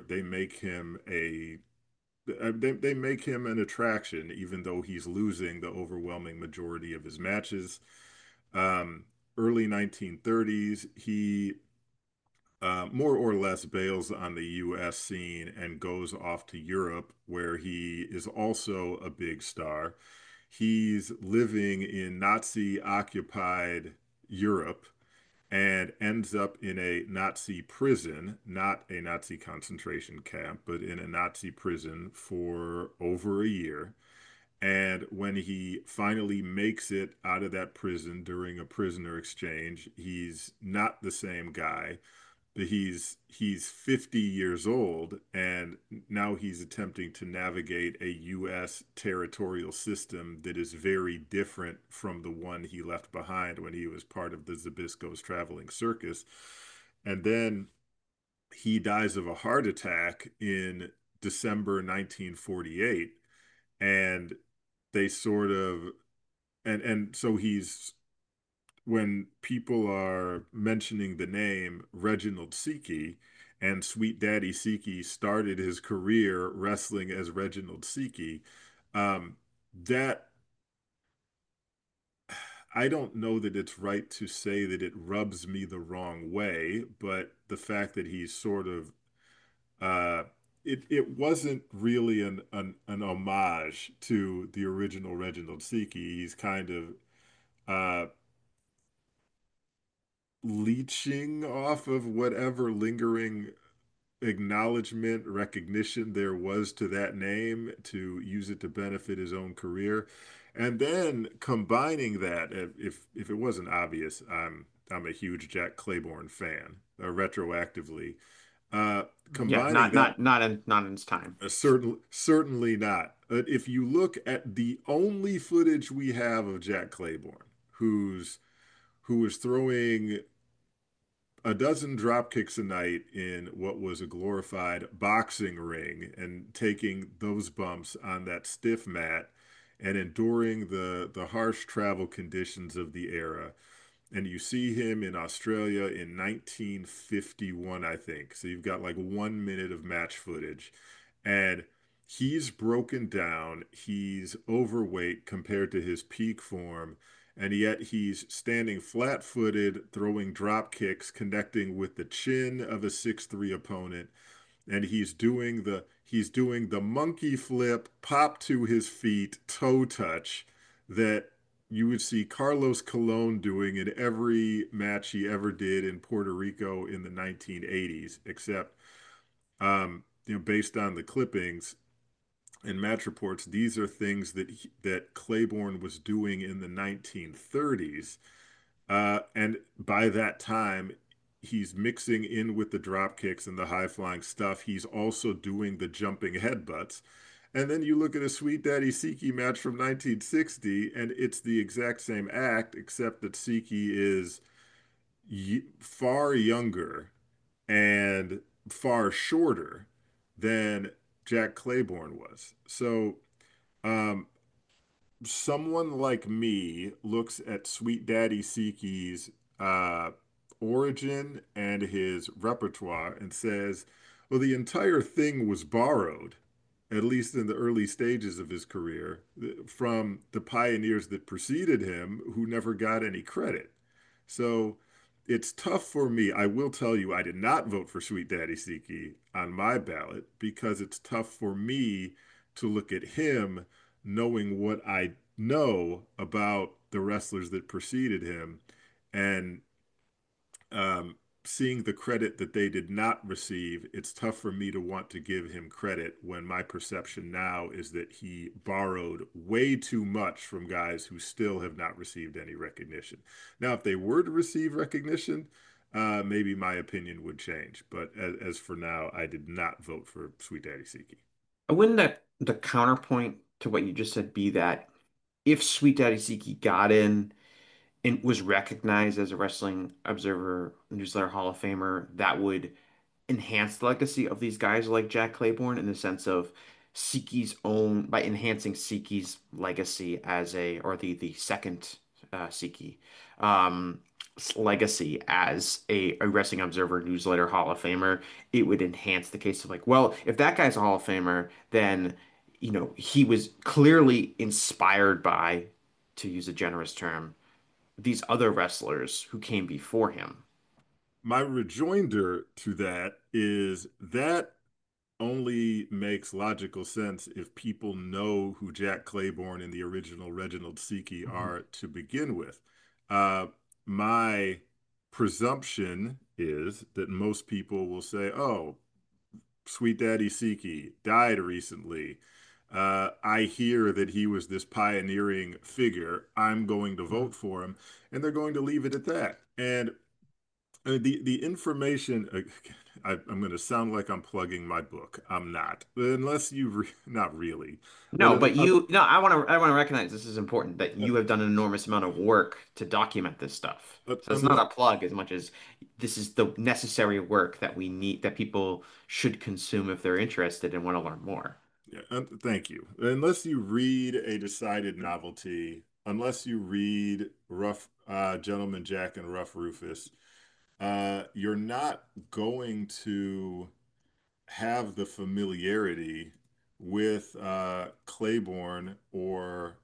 They make him an attraction, even though he's losing the overwhelming majority of his matches. Um, Early 1930s, he more or less bails on the U.S. scene and goes off to Europe, where he is also a big star. He's living in Nazi occupied Europe and ends up in a Nazi prison, not a Nazi concentration camp, but in a Nazi prison for over a year. And when he finally makes it out of that prison during a prisoner exchange, he's not the same guy. He's 50 years old and now he's attempting to navigate a US territorial system that is very different from the one he left behind when he was part of the Zabisco's traveling circus. And then he dies of a heart attack in December 1948, and they sort of and so he's when people are mentioning the name Reginald Siki, and Sweet Daddy Siki started his career wrestling as Reginald Siki, that I don't know that it's right to say that it rubs me the wrong way, but the fact that he's sort of uh, it wasn't really an homage to the original Reginald Siki. He's kind of uh, leeching off of whatever lingering acknowledgement, recognition there was to that name to use it to benefit his own career. And then combining that, if it wasn't obvious, I'm a huge Jack Claiborne fan. retroactively. Uh, Yeah, combining that, not in its time. certainly not. But if you look at the only footage we have of Jack Claiborne, who was throwing a dozen drop kicks a night in what was a glorified boxing ring and taking those bumps on that stiff mat and enduring the harsh travel conditions of the era. And you see him in Australia in 1951, I think. So you've got like 1 minute of match footage. And he's broken down. He's overweight compared to his peak form. And yet he's standing flat footed, throwing drop kicks, connecting with the chin of a 6'3" opponent. And he's doing the monkey flip, pop to his feet, toe touch that you would see Carlos Colon doing in every match he ever did in Puerto Rico in the 1980s, except based on the clippings and match reports, these are things that Claiborne was doing in the 1930s. And by that time, he's mixing in with the drop kicks and the high flying stuff. He's also doing the jumping headbutts. And then you look at a Sweet Daddy Siki match from 1960, and it's the exact same act, except that Siki is far younger and far shorter than Jack Claiborne was. So, um, someone like me looks at Sweet Daddy Siki's uh, origin and his repertoire and says, well, the entire thing was borrowed, at least in the early stages of his career, from the pioneers that preceded him who never got any credit. So it's tough for me. I will tell you, I did not vote for Sweet Daddy Siki on my ballot because it's tough for me to look at him knowing what I know about the wrestlers that preceded him and um, seeing the credit that they did not receive. It's tough for me to want to give him credit when my perception now is that he borrowed way too much from guys who still have not received any recognition. Now, if they were to receive recognition, maybe my opinion would change. But as for now, I did not vote for Sweet Daddy Siki. Wouldn't the counterpoint to what you just said be that if Sweet Daddy Siki got in and was recognized as a Wrestling Observer Newsletter Hall of Famer, that would enhance the legacy of these guys like Jack Claiborne in the sense of Siki's own by enhancing Siki's legacy as a or the second Siki um, legacy as a Wrestling Observer Newsletter Hall of Famer, it would enhance the case of like, well, if that guy's a Hall of Famer, then he was clearly inspired by, to use a generous term, these other wrestlers who came before him. My rejoinder to that is that only makes logical sense if people know who Jack Claiborne and the original Reginald Siki Mhm. are to begin with. Uh, my presumption is that most people will say, oh, Sweet Daddy Siki died recently. I hear that he was this pioneering figure. I'm going to Mhm. vote for him. And they're going to leave it at that. And the information, I'm going to sound like I'm plugging my book. I'm not, unless not really, but No, but no, I want to recognize this is important that you have done an enormous amount of work to document this stuff. So it's not unless a plug as much as this is the necessary work that we need that people should consume if they're interested and want to learn more. yeah, thank you. Unless you read a decided novelty, unless you read Rough Gentleman Jack and Rough Rufus, you're not going to have the familiarity with Claiborne or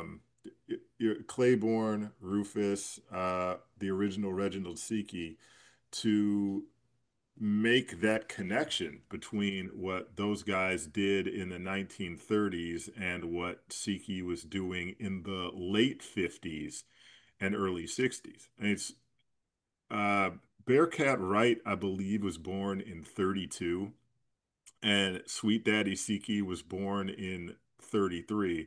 Claiborne, Rufus, the original Reginald Siki to make that connection between what those guys did in the 1930s and what Siki was doing in the late 50s and early 60s. And it's uh, Bearcat Wright, I believe, was born in 32 and Sweet Daddy Siki was born in 33.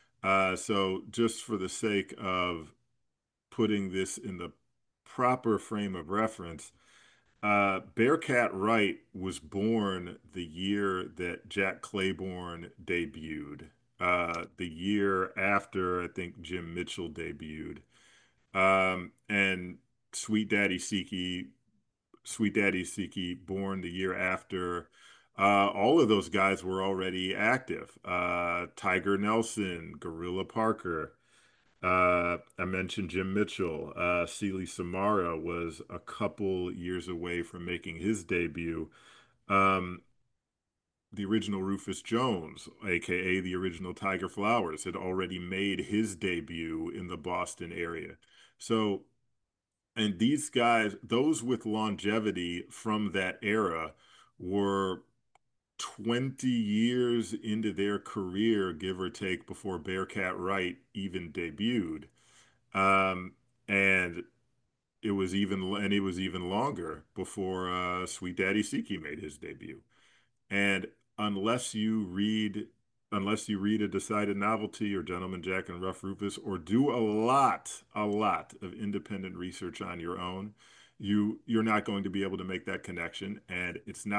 So just for the sake of putting this in the proper frame of reference, Bearcat Wright was born the year that Jack Claiborne debuted, the year after I think Jim Mitchell debuted. And Sweet Daddy Siki, Sweet Daddy Siki, born the year after. All of those guys were already active. Tiger Nelson, Gorilla Parker. I mentioned Jim Mitchell. Celie Samara was a couple years away from making his debut. Um, the original Rufus Jones, aka the original Tiger Flowers, had already made his debut in the Boston area. So, and these guys, those with longevity from that era, were 20 years into their career, give or take, before Bearcat Wright even debuted. Um, and it was even longer before Sweet Daddy Siki made his debut. And unless you read unless you read A Decided Novelty or Gentleman Jack and Rough Rufus or do a lot of independent research on your own, you're not going to be able to make that connection. And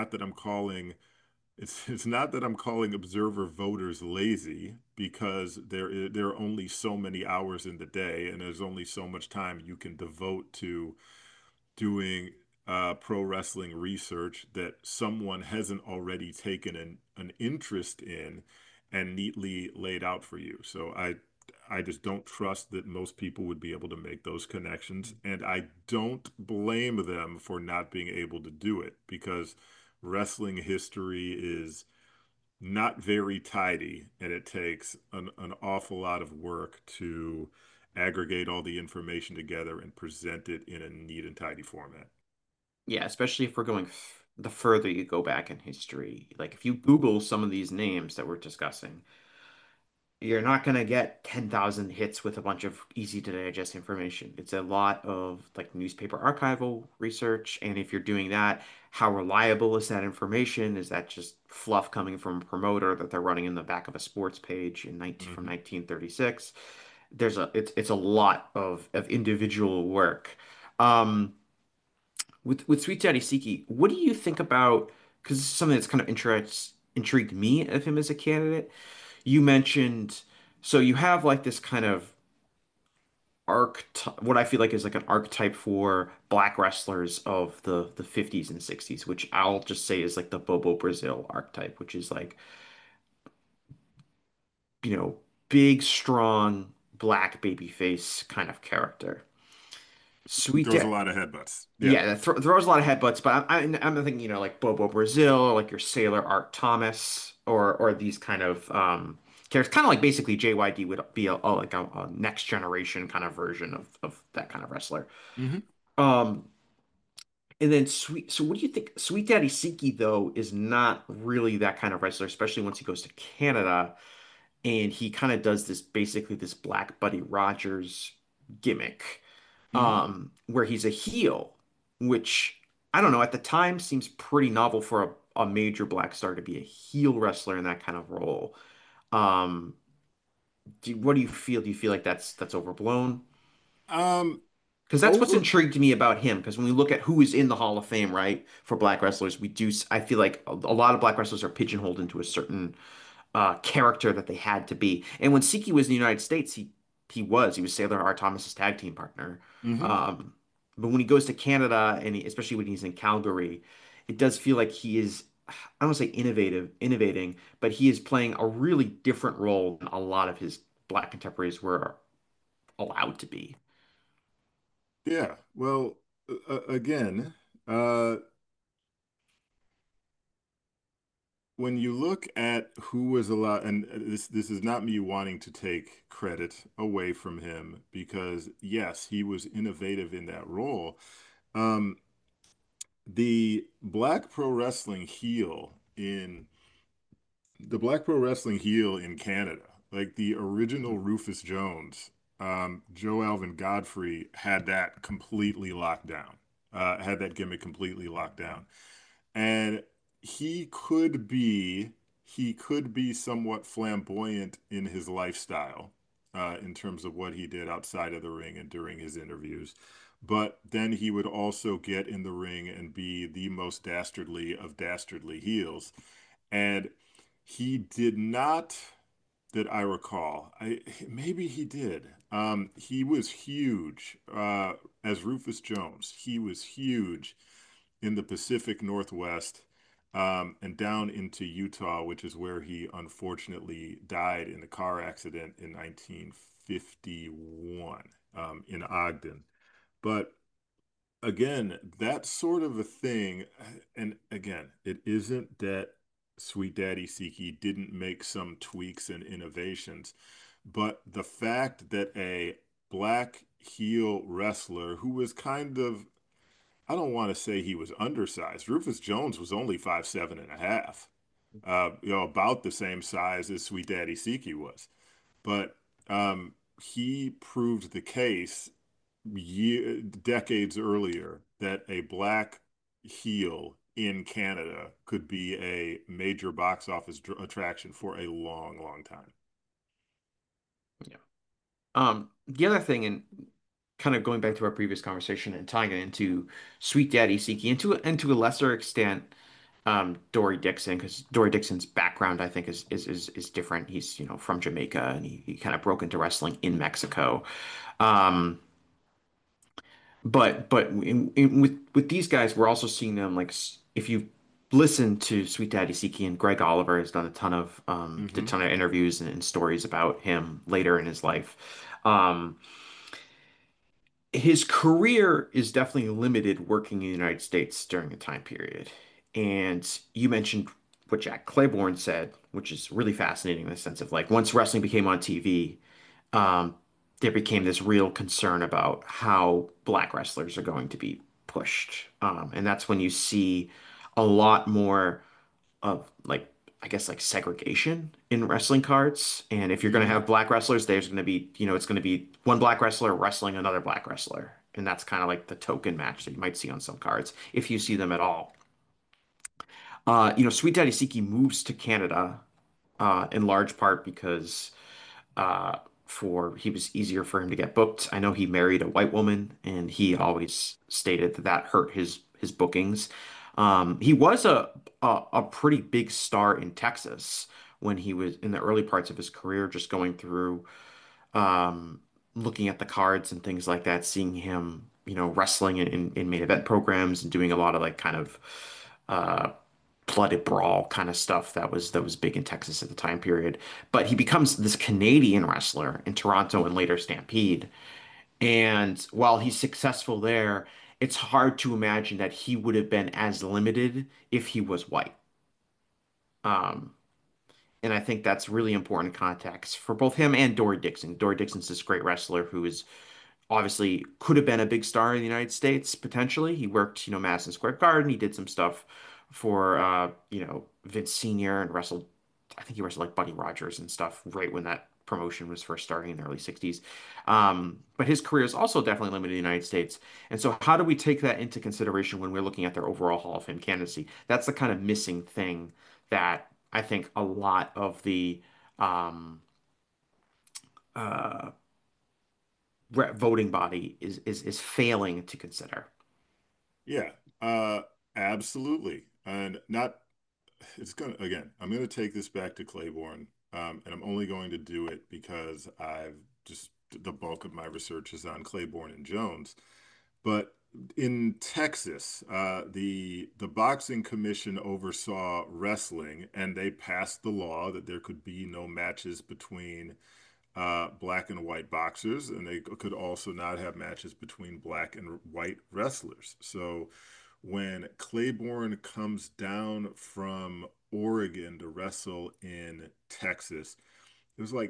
it's not that I'm calling observer voters lazy because there are only so many hours in the day and there's only so much time you can devote to doing pro wrestling research that someone hasn't already taken an interest in and neatly laid out for you. So I just don't trust that most people would be able to make those connections, and I don't blame them for not being able to do it because wrestling history is not very tidy, and it takes an awful lot of work to aggregate all the information together and present it in a neat and tidy format. Yeah, especially if we're going the further you go back in history. Like if you Google some of these names that we're discussing, you're not going to get 10,000 hits with a bunch of easy to digest information. It's a lot of like newspaper archival research. And if you're doing that, how reliable is that information? Is that just fluff coming from a promoter that they're running in the back of a sports page from Hmm. 1936? It's a lot of individual work. Um, with Sweet Daddy Siki, what do you think about? Because this is something that's kind of intrigued me of him as a candidate. You mentioned, so you have like this kind of archetype, what I feel like is like an archetype for black wrestlers of the 50s and 60s, which I'll just say is like the Bobo Brazil archetype, which is like, you know, big, strong, black baby face kind of character. Sweet Throws a Dad. lot of headbutts. Yeah. Yeah, that throws a lot of headbutts, but I'm thinking, you know, like Bobo Brazil, or like your Sailor Art Thomas, or these kind of characters, kind of like basically JYD would be a next generation kind of version of that kind of wrestler. Hmm. Um, and then so what do you think? Sweet Daddy Siki though is not really that kind of wrestler, especially once he goes to Canada and he kind of does this basically this Black Buddy Rogers gimmick, Hmm. where he's a heel, which I don't know, at the time seems pretty novel for a major black star to be a heel wrestler in that kind of role. Um, what do you feel? Do you feel like that's overblown? Um, Because that's what's over. intrigued me about him. Because when we look at who is in the Hall of Fame, right, for black wrestlers, I feel like a lot of black wrestlers are pigeonholed into a certain character that they had to be. And when Siki was in the United States, he was Sailor R. Thomas's tag team partner. Hmm. Um, but when he goes to Canada and especially when he's in Calgary, it does feel like he is, I don't want to say innovating, but he is playing a really different role than a lot of his black contemporaries were allowed to be. Yeah. Well, again, uh, when you look at who was allowed, and this is not me wanting to take credit away from him because yes, he was innovative in that role. Um, the Black Pro Wrestling heel in the Black Pro Wrestling heel in Canada, like the original Rufus Jones, Joe Alvin Godfrey had that completely locked down, had that gimmick completely locked down. And he could be he could be somewhat flamboyant in his lifestyle. in terms of what he did outside of the ring and during his interviews. But then he would also get in the ring and be the most dastardly of dastardly heels. And he did not, that I recall. Maybe he did. He was huge as Rufus Jones. He was huge in the Pacific Northwest and down into Utah, which is where he unfortunately died in a car accident in 1951 in Ogden. But again, that sort of a thing, and again, it isn't that Sweet Daddy Siki didn't make some tweaks and innovations, but the fact that a black heel wrestler who was kind of, I don't want to say he was undersized. Rufus Jones was only 5'7.5", about the same size as Sweet Daddy Siki was. But he proved the case decades earlier that a black heel in Canada could be a major box office attraction for a long, long time. Yeah. The other thing, and kind of going back to our previous conversation and tying it into Sweet Daddy Siki, and to a lesser extent, Dory Dixon, because Dory Dixon's background, I think, is different. He's, from Jamaica, and he kind of broke into wrestling in Mexico. Um, with these guys, we're also seeing them like if you listen to Sweet Daddy Siki, and Greg Oliver has done a ton of did a Hmm. ton of interviews and stories about him later in his life. Um, his career is definitely limited working in the United States during the time period. And you mentioned what Jack Claiborne said, which is really fascinating in the sense of like once wrestling became on TV, um, there became this real concern about how black wrestlers are going to be pushed. And that's when you see a lot more of like I guess like segregation in wrestling cards. And if you're going to Hmm. have black wrestlers, there's going to be, it's going to be one black wrestler wrestling another black wrestler. And that's kind of like the token match that you might see on some cards, if you see them at all. Sweet Daddy Siki moves to Canada in large part because uh, for he was easier for him to get booked. I know he married a white woman, and he always stated that that hurt his bookings. He was a pretty big star in Texas when he was in the early parts of his career, just going through um, looking at the cards and things like that, seeing him, wrestling in main event programs and doing a lot of like kind of uh, blooded brawl kind of stuff that was big in Texas at the time period. But he becomes this Canadian wrestler in Toronto and later Stampede. And while he's successful there, it's hard to imagine that he would have been as limited if he was white. Um, and I think that's really important context for both him and Dory Dixon. Dory Dixon's this great wrestler who is obviously could have been a big star in the United States potentially. He worked, Madison Square Garden. He did some stuff for Vince Sr. and wrestled. I think he wrestled like Buddy Rogers and stuff right when that promotion was first starting in the early 60s. But his career is also definitely limited in the United States. And so how do we take that into consideration when we're looking at their overall Hall of Fame candidacy? That's the kind of missing thing that I think a lot of the um, uh, voting body is failing to consider. Yeah, absolutely. And not, it's gonna, again, I'm gonna take this back to Claiborne, and I'm only going to do it because I've just, the bulk of my research is on Claiborne and Jones. But in Texas, the boxing commission oversaw wrestling, and they passed the law that there could be no matches between black and white boxers, and they could also not have matches between black and white wrestlers. So when Claiborne comes down from Oregon to wrestle in Texas, it was like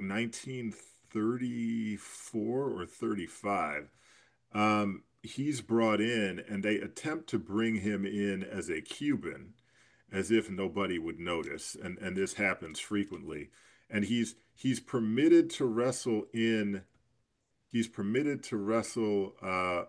1934 or 35. He's brought in, and they attempt to bring him in as a Cuban, as if nobody would notice, and this happens frequently. And he's permitted to wrestle in he's permitted to wrestle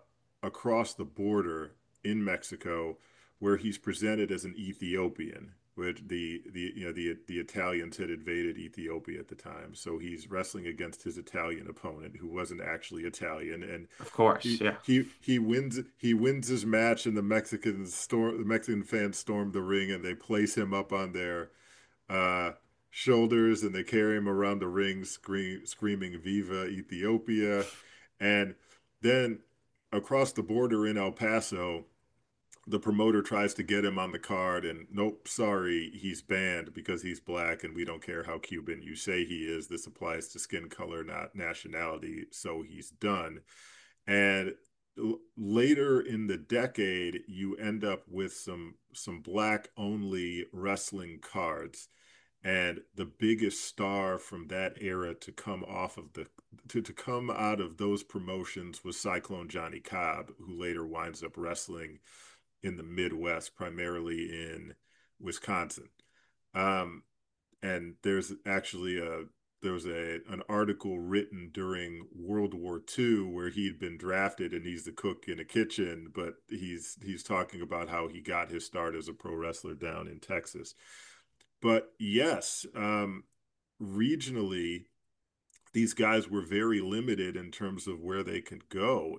across the border in Mexico, where he's presented as an Ethiopian. which the Italians had invaded Ethiopia at the time. So he's wrestling against his Italian opponent who wasn't actually Italian, and Of course, yeah. he wins his match, and the Mexican fans storm the ring, and they place him up on their uh, shoulders, and they carry him around the ring, screaming "Viva Ethiopia!" And then across the border in El Paso, the promoter tries to get him on the card, and nope, sorry, he's banned because he's black, and we don't care how Cuban you say he is. This applies to skin color, not nationality. So he's done. And later in the decade, you end up with some black only wrestling cards. And the biggest star from that era to come off of to come out of those promotions was Cyclone Johnny Cobb, who later winds up wrestling in the Midwest, primarily in Wisconsin. Um, and there was an article written during World War II where he'd been drafted and he's the cook in a kitchen, but he's talking about how he got his start as a pro wrestler down in Texas. But yes, regionally, these guys were very limited in terms of where they could go.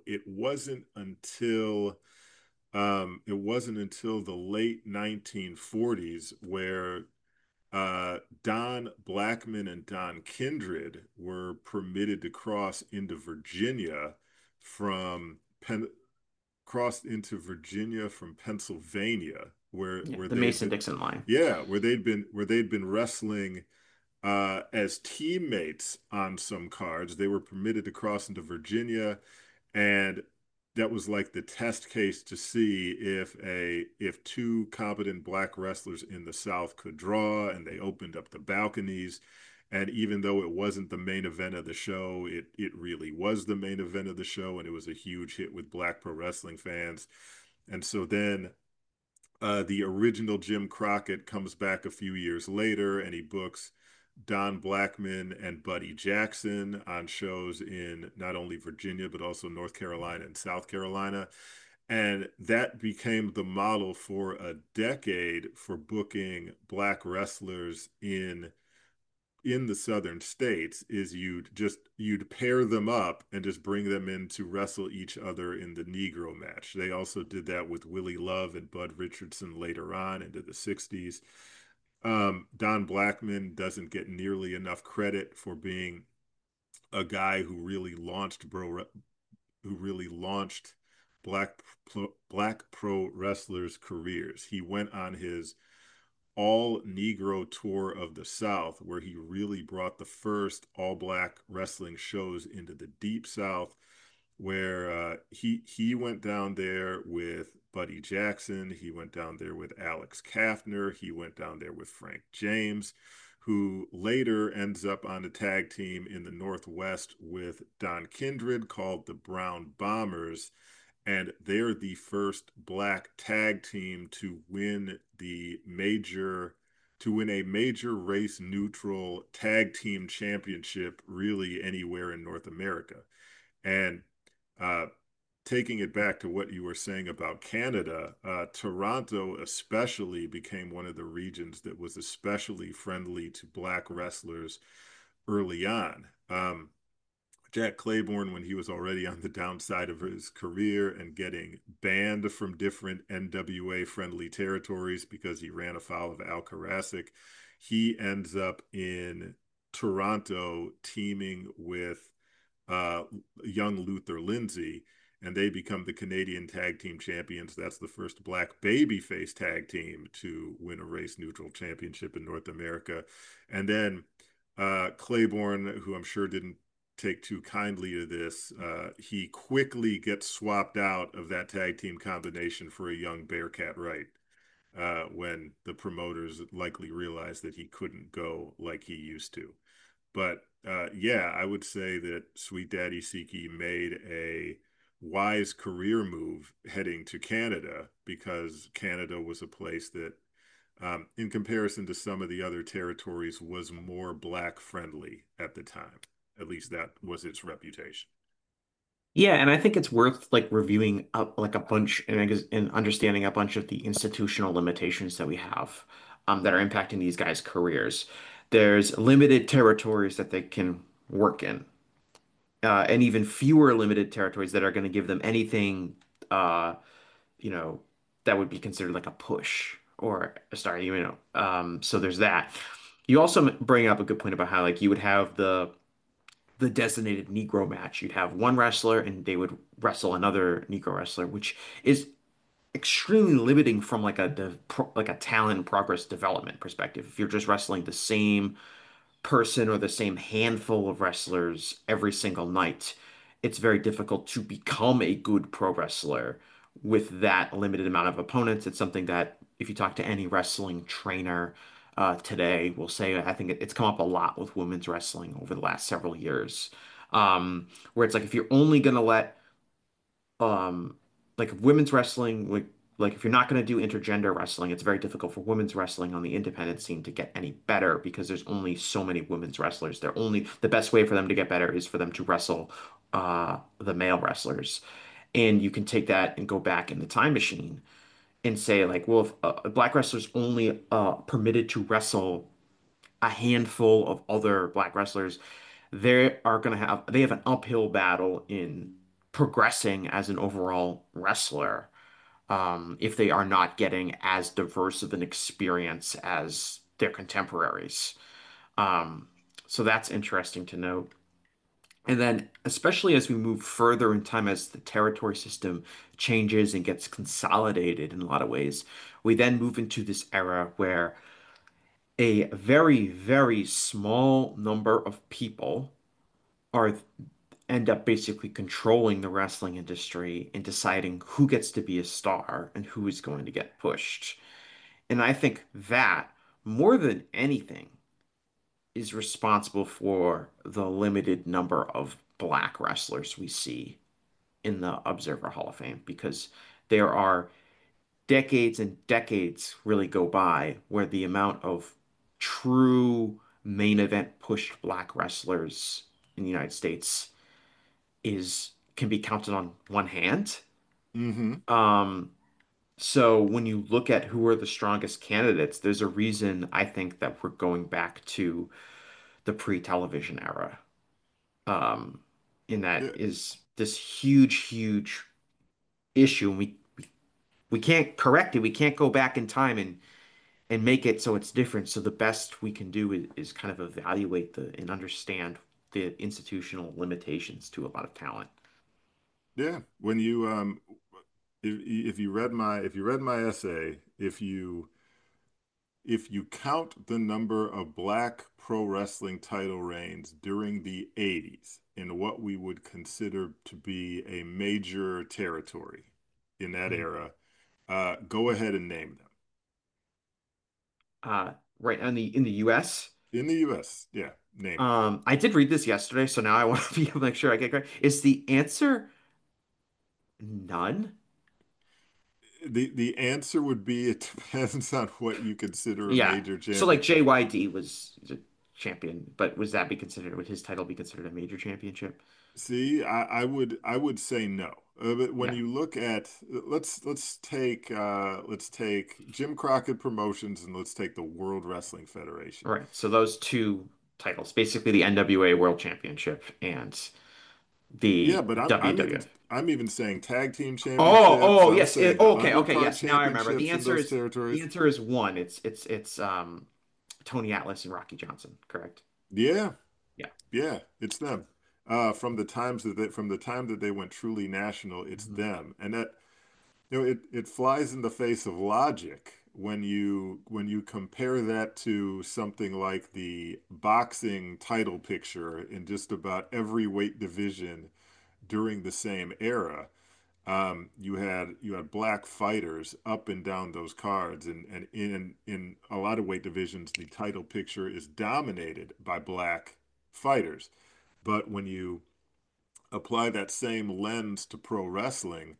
It wasn't until the late 1940s where Don Blackman and Don Kindred were permitted to from Penn, crossed into Virginia from Pennsylvania, Yeah, where the they had been, Mason-Dixon line. yeah, where they'd been wrestling as teammates on some cards. They were permitted to cross into Virginia, and that was like the test case to see if two competent black wrestlers in the South could draw, and they opened up the balconies. And even though it wasn't the main event of the show, it really was the main event of the show, and it was a huge hit with black pro wrestling fans. And so then the original Jim Crockett comes back a few years later, and he books Don Blackman and Buddy Jackson on shows in not only Virginia, but also North Carolina and South Carolina. And that became the model for a decade for booking black wrestlers in the southern states. Is you'd pair them up and just bring them in to wrestle each other in the Negro match. They also did that with Willie Love and Bud Richardson later on into the 60s. Don Blackman doesn't get nearly enough credit for being a guy who really launched black black pro wrestlers' careers. He went on his all Negro tour of the South, where he really brought the first all black wrestling shows into the Deep South, where he went down there with Buddy Jackson, he went down there with Alex Kaffner, he went down there with Frank James, who later ends up on a tag team in the Northwest with Don Kindred called the Brown Bombers, and they're the first black tag team to win a major race neutral tag team championship really anywhere in North America. And uh, taking it back to what you were saying about Canada, Toronto especially became one of the regions that was especially friendly to black wrestlers early on. Jack Claiborne, when he was already on the downside of his career and getting banned from different NWA friendly territories because he ran afoul of Al Karasik, he ends up in Toronto teaming with uh, young Luther Lindsay, and they become the Canadian Tag Team Champions. That's the first black babyface tag team to win a race neutral championship in North America. And then Claiborne, who I'm sure didn't take too kindly to this, he quickly gets swapped out of that tag team combination for a young Bearcat Wright when the promoters likely realized that he couldn't go like he used to. But yeah, I would say that Sweet Daddy Siki made a wise career move heading to Canada because Canada was a place that, in comparison to some of the other territories, was more black friendly at the time. At least that was its reputation. Yeah, and I think it's worth like reviewing up like a bunch and I guess and understanding a bunch of the institutional limitations that we have. that are impacting these guys' careers. There's limited territories that they can work in, and even fewer limited territories that are going to give them anything, uh, you know, that would be considered like a push or sorry, so there's that. You also bring up a good point about how like you would have the designated Negro match. You'd have one wrestler and they would wrestle another Negro wrestler, which is extremely limiting from like like a talent progress development perspective. If you're just wrestling the same person or the same handful of wrestlers every single night, it's very difficult to become a good pro wrestler with that limited amount of opponents. It's something that if you talk to any wrestling trainer today, will say I think it's come up a lot with women's wrestling over the last several years, where it's like if you're only gonna let um like women's wrestling like if you're not going to do intergender wrestling, it's very difficult for women's wrestling on the independent scene to get any better because there's only so many women's wrestlers. They're only the best way for them to get better is for them to wrestle the male wrestlers. And you can take that and go back in the time machine and say like, well, if a black wrestler's only permitted to wrestle a handful of other black wrestlers, they have an uphill battle in progressing as an overall wrestler, if they are not getting as diverse of an experience as their contemporaries. Um, so that's interesting to note. And then, especially as we move further in time, as the territory system changes and gets consolidated in a lot of ways, we then move into this era where a very, very small number of people are end up basically controlling the wrestling industry and deciding who gets to be a star and who is going to get pushed. And I think that more than anything is responsible for the limited number of black wrestlers we see in the Observer Hall of Fame because there are decades and decades really go by where the amount of true main event pushed black wrestlers in the United States is can be counted on one hand. Mm-hmm. Um, so when you look at who are the strongest candidates, there's a reason I think that we're going back to the pre-television era. Um, and that Yeah. is this huge, huge issue. And we can't correct it. We can't go back in time and make it so it's different. So the best we can do is kind of evaluate and understand the institutional limitations to a lot of talent. Yeah. When you if you read my essay, if you count the number of black pro wrestling title reigns during the 80s in what we would consider to be a major territory in that Mhm. era, go ahead and name them. Right on in the US. In the US, yeah, name them. I did read this yesterday, so now I want to be able to make sure I get it correct. Is the answer none? The answer would be it depends on what you consider a Yeah. major So like championship. JYD was a champion, but would his title be considered a major championship? See, I would say no. But when Yeah. you look at let's take Jim Crockett Promotions and let's take the World Wrestling Federation. All right. So those two titles, basically the NWA World Championship and Yeah, the but WWF. I'm even saying tag team Oh, championships. oh, I'm yes. saying the Okay, okay, undercard yes. Now I remember. championships in those The territories. answer is one. It's Tony Atlas and Rocky Johnson, correct? Yeah, Yeah. yeah, it's them. From the time that they went truly national, it's Mhm. them, and that it flies in the face of logic when you compare that to something like the boxing title picture in just about every weight division during the same era. You had black fighters up and down those cards, and in a lot of weight divisions, the title picture is dominated by black fighters. But when you apply that same lens to pro wrestling,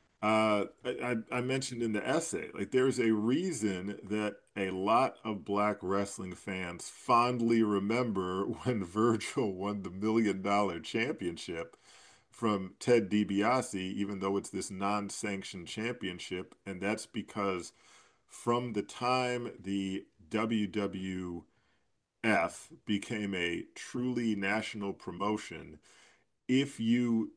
I mentioned in the essay, like there's a reason that a lot of black wrestling fans fondly remember when Virgil won the $1 million championship from Ted DiBiase, even though it's this non-sanctioned championship, and that's because from the time the WWF became a truly national promotion, if you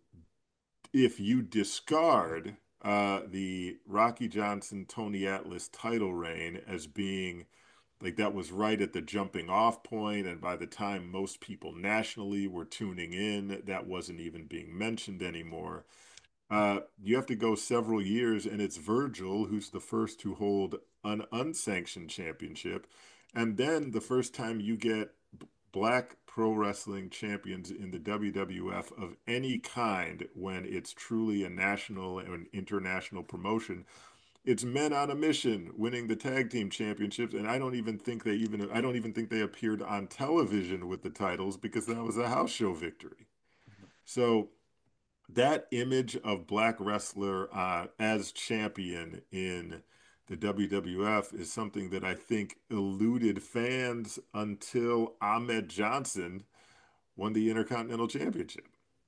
discard the Rocky Johnson Tony Atlas title reign as being like that was right at the jumping off point, and by the time most people nationally were tuning in, that wasn't even being mentioned anymore. You have to go several years, and it's Virgil who's the first to hold an unsanctioned championship. And then the first time you get black pro wrestling champions in the WWF of any kind, when it's truly a national and international promotion, it's men on a mission winning the tag team championships. And I don't even think they appeared on television with the titles because that was a house show victory. So that image of black wrestler as champion in the WWF is something that I think eluded fans until Ahmed Johnson won the Intercontinental Championship.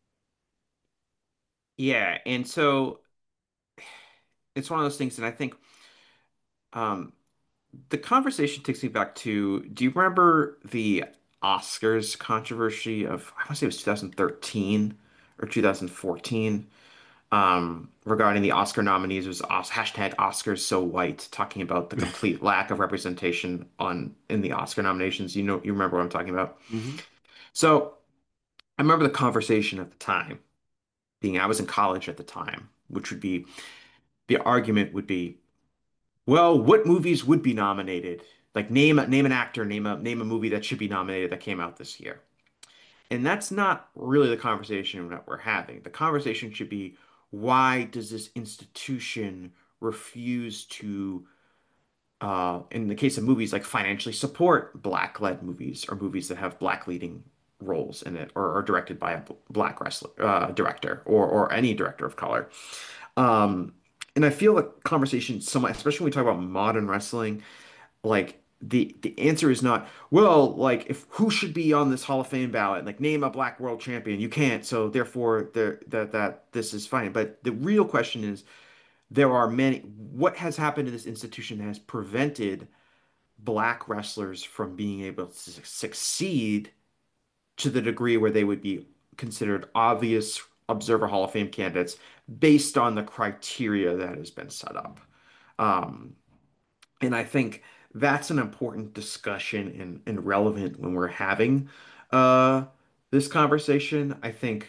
Yeah, and so it's one of those things, and I think um, the conversation takes me back to, do you remember the Oscars controversy of, I want to say it was 2013 or 2014, regarding the Oscar nominees? It was hashtag Oscars so white, talking about the complete lack of representation in the Oscar nominations. You remember what I'm talking about? Mm-hmm. So I remember the conversation at the time being, I was in college at the time, which would be, the argument would be, well, what movies would be nominated? Like name an actor, name a movie that should be nominated that came out this year. And that's not really the conversation that we're having. The conversation should be, why does this institution refuse to, in the case of movies, like financially support black-led movies or movies that have black leading roles in it, or are directed by a black wrestler director, or any director of color. Um, and I feel the conversation somewhat, especially when we talk about modern wrestling, like the answer is not, well, like, if who should be on this Hall of Fame ballot, like name a black world champion. You can't, so therefore that this is fine. But the real question is, there are many, what has happened to this institution that has prevented black wrestlers from being able to succeed to the degree where they would be considered obvious Observer Hall of Fame candidates based on the criteria that has been set up. Um, and I think that's an important discussion, and relevant when we're having uh, this conversation. I think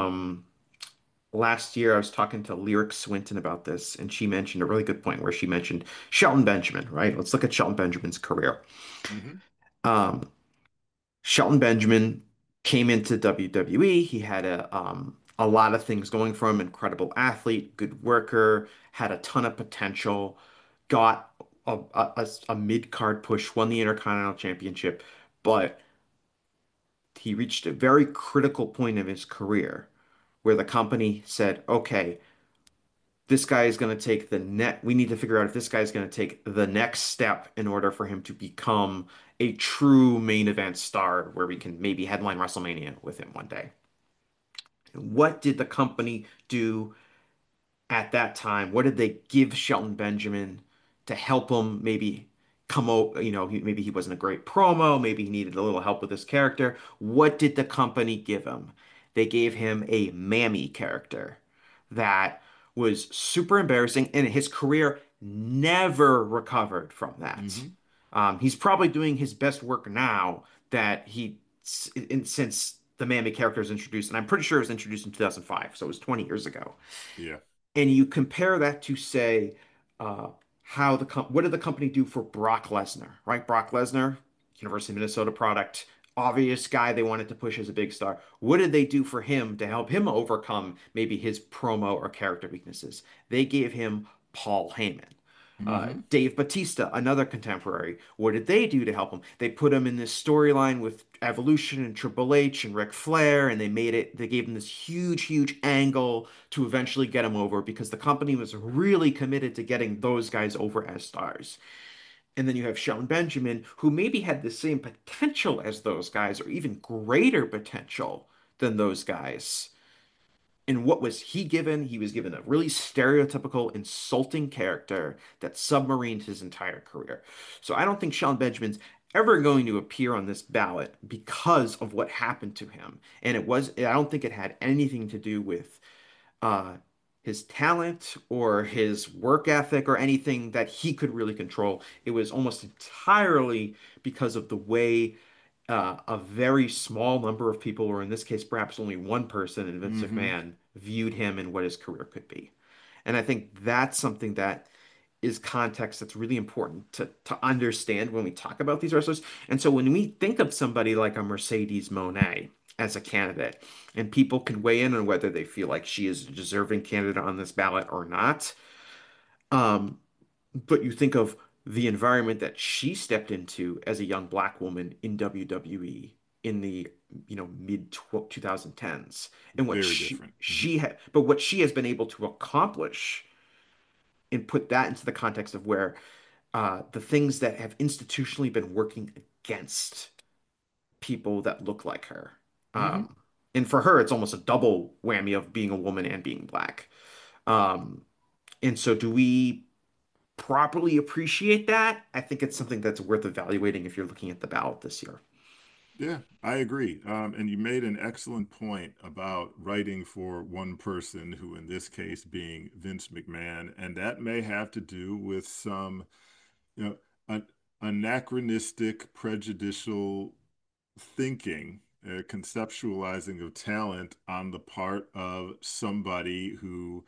last year I was talking to Lyric Swinton about this, and she mentioned a really good point where she mentioned Shelton Benjamin, right? Let's look at Shelton Benjamin's career. Mm-hmm. Um, Shelton Benjamin came into WWE. He had a lot of things going for him. Incredible athlete, good worker, had a ton of potential, got a mid-card push, won the Intercontinental Championship, but he reached a very critical point of his career where the company said, okay, this guy is going to take the net. We need to figure out if this guy is going to take the next step in order for him to become a true main event star where we can maybe headline WrestleMania with him one day. What did the company do at that time? What did they give Shelton Benjamin to help him maybe come out? Maybe he wasn't a great promo. Maybe he needed a little help with his character. What did the company give him? They gave him a mammy character that was super embarrassing, and his career never recovered from that. Mm-hmm. He's probably doing his best work now that since the mammy character was introduced, and I'm pretty sure it was introduced in 2005, so it was 20 years ago. Yeah. And you compare that to, say, what did the company do for Brock Lesnar, right? Brock Lesnar, University of Minnesota product, obvious guy they wanted to push as a big star. What did they do for him to help him overcome maybe his promo or character weaknesses? They gave him Paul Heyman. Mm-hmm. Dave Batista, another contemporary. What did they do to help him? They put him in this storyline with Evolution and Triple H and Ric Flair, and they gave him this huge, huge angle to eventually get him over, because the company was really committed to getting those guys over as stars. And then you have Shelton Benjamin, who maybe had the same potential as those guys, or even greater potential than those guys, And what was he given? He was given a really stereotypical, insulting character that submarined his entire career. So I don't think Shelton Benjamin's ever going to appear on this ballot because of what happened to him. And I don't think it had anything to do with uh, his talent or his work ethic or anything that he could really control. It was almost entirely because of the way a very small number of people, or in this case, perhaps only one person in Vince Hmm. McMahon, viewed him and what his career could be. And I think that's something that is context that's really important to understand when we talk about these wrestlers. And so when we think of somebody like a Mercedes Moné as a candidate, and people can weigh in on whether they feel like she is a deserving candidate on this ballot or not, um, but you think of the environment that she stepped into as a young black woman in WWE in the mid 2010s, and what Very different. Hmm. she had, but what she has been able to accomplish, and put that into the context of where the things that have institutionally been working against people that look like her. Hmm. Um, and for her, it's almost a double whammy of being a woman and being black. Um, and so, do we properly appreciate that? I think it's something that's worth evaluating if you're looking at the ballot this year. Yeah, I agree. And you made an excellent point about writing for one person, who in this case being Vince McMahon, and that may have to do with some, you know, an anachronistic, prejudicial thinking, conceptualizing of talent on the part of somebody who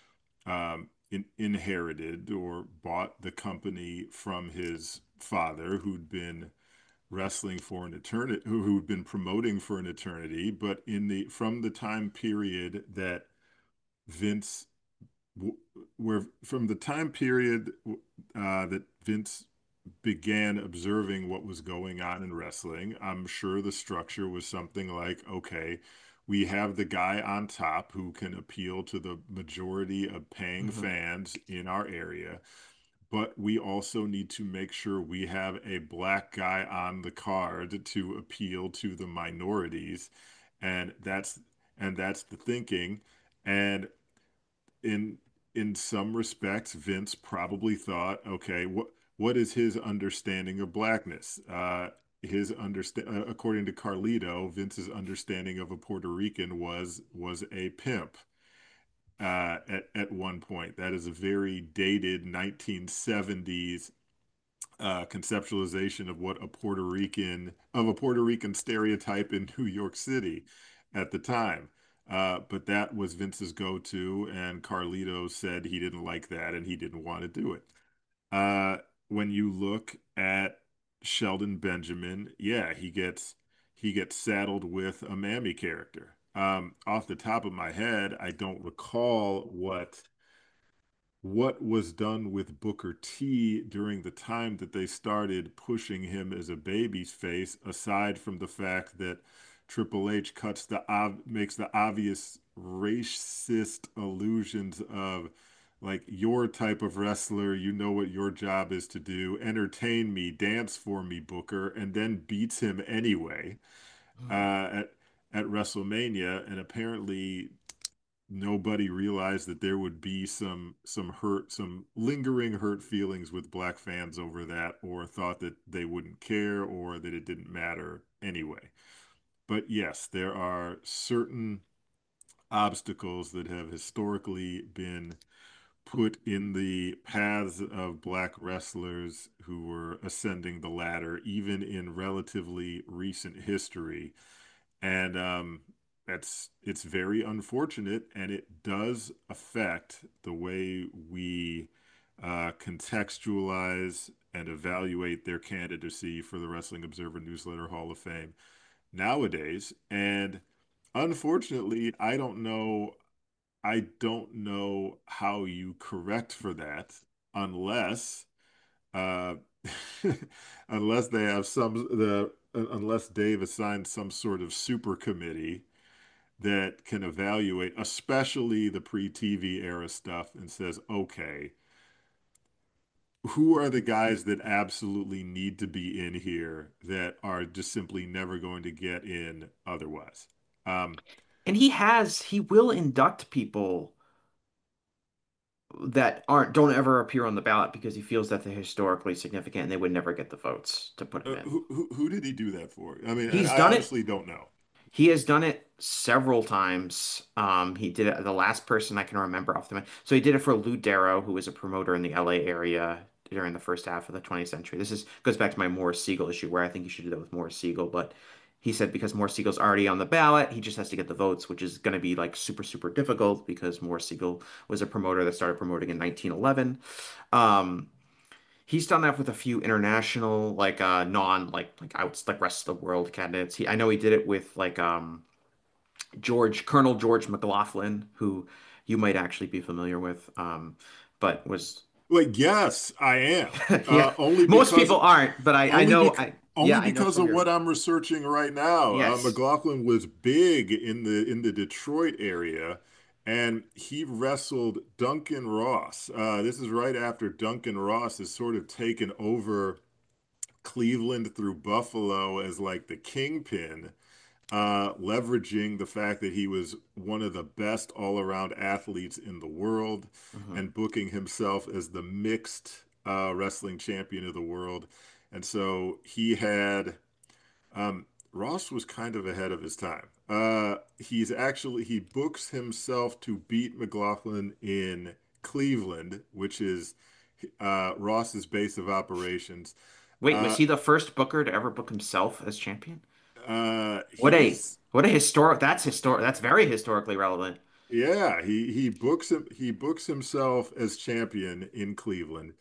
inherited or bought the company from his father, who'd been wrestling for an eternity, who'd been promoting for an eternity, but in the from the time period that Vince, where from the time period that Vince began observing what was going on in wrestling, I'm sure the structure was something like, okay, we have the guy on top who can appeal to the majority of paying Mhm. fans in our area, but we also need to make sure we have a black guy on the card to appeal to the minorities. And that's the thinking. And in in some respects, Vince probably thought, okay, what is his understanding of blackness? According to Carlito, Vince's understanding of a Puerto Rican was a pimp at one point. That is a very dated 1970s conceptualization of what a Puerto Rican stereotype in New York City at the time. But that was Vince's go-to, and Carlito said he didn't like that and he didn't want to do it. Uh, when you look at Sheldon Benjamin, yeah, he gets saddled with a Mammy character. Off the top of my head, I don't recall what was done with Booker T during the time that they started pushing him as a baby's face, aside from the fact that Triple H makes the obvious racist allusions of, like, your type of wrestler, you know what your job is to do, entertain me, dance for me, Booker, and then beats him anyway at WrestleMania, and apparently nobody realized that there would be some lingering hurt feelings with black fans over that, or thought that they wouldn't care or that it didn't matter anyway. But yes, there are certain obstacles that have historically been put in the paths of black wrestlers who were ascending the ladder, even in relatively recent history. And it's very unfortunate, and it does affect the way we contextualize and evaluate their candidacy for the Wrestling Observer Newsletter Hall of Fame nowadays. And unfortunately, I don't know how you correct for that, unless uh, unless they have unless Dave assigned some sort of super committee that can evaluate, especially the pre-TV era stuff, and says, okay, who are the guys that absolutely need to be in here that are just simply never going to get in otherwise? Um, And he will induct people that don't ever appear on the ballot because he feels that they're historically significant and they would never get the votes to put him in. Who did he do that for? I mean, He's I done it honestly don't know. He has done it several times. He did it, the last person I can remember off the bat. So he did it for Lou Darrow, who was a promoter in the LA area during the first half of the 20th century. This is goes back to my Morris Siegel issue, where I think you should do that with Morris Siegel, but he said because Morris Siegel's already on the ballot, he just has to get the votes, which is going to be like super, super difficult because Morris Siegel was a promoter that started promoting in 1911. Um, He's done that with a few international, like non like outs like rest of the world candidates. I know he did it with like Colonel George McLaughlin, who you might actually be familiar with, but was Like, yes, I am. yeah. Only Most because people aren't, but I only know bec I yeah only I know because from of your what I'm researching right now. yes. McLaughlin was big in the Detroit area, and he wrestled Duncan Ross. This is right after Duncan Ross has sort of taken over Cleveland through Buffalo as like the kingpin, leveraging the fact that he was one of the best all-around athletes in the world Mhm. and booking himself as the mixed wrestling champion of the world. And so he had Ross was kind of ahead of his time. He books himself to beat McLaughlin in Cleveland, which is Ross's base of operations. Wait, was Uh, he the first booker to ever book himself as champion? he's What a historic that's very historically relevant. Yeah, he books himself as champion in Cleveland.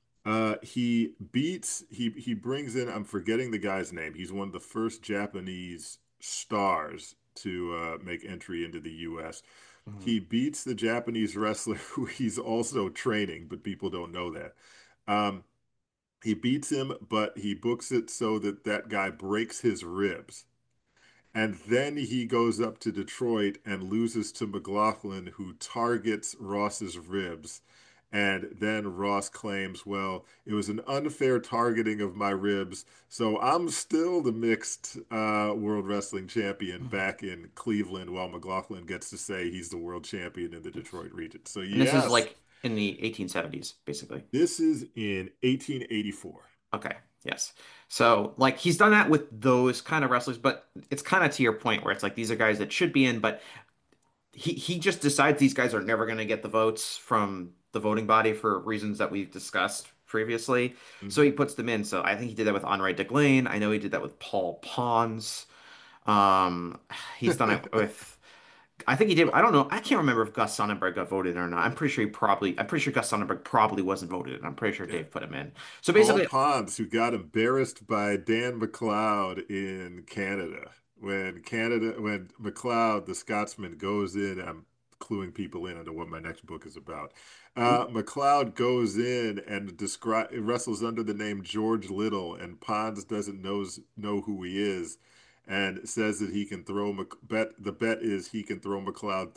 He brings in, I'm forgetting the guy's name. He's one of the first Japanese stars to make entry into the US. Mhm. He beats the Japanese wrestler who he's also training, but people don't know that. Um, he beats him, but he books it so that that guy breaks his ribs. And then he goes up to Detroit and loses to McLaughlin, who targets Ross's ribs. And then Ross claims, well, it was an unfair targeting of my ribs, so I'm still the mixed World Wrestling Champion back in Cleveland, while McLaughlin gets to say he's the world champion in the Detroit region. So, And this is yes, like in the 1870s, basically. this is in 1884. Okay, yes. So, like, he's done that with those kind of wrestlers, but it's kind of to your point where it's like these are guys that should be in, but he just decides these guys are never going to get the votes from the voting body for reasons that we've discussed previously. So Hmm. he puts them in. So I think he did that with Henri Deglane. I know he did that with Paul Pons. Um, he's done it with. I think he did. I don't know. I can't remember if Gus Sonnenberg got voted in or not. I'm pretty sure Gus Sonnenberg probably wasn't voted in. I'm pretty sure Yeah. Dave put him in. So Paul basically, Pons, who got embarrassed by Dan McLeod in Canada. When McLeod, the Scotsman, goes in, I'm cluing people in on what my next book is about. McLeod goes in and wrestles under the name George Little, and Pons doesn't know who he is, and says that he can throw. The bet is he can throw McLeod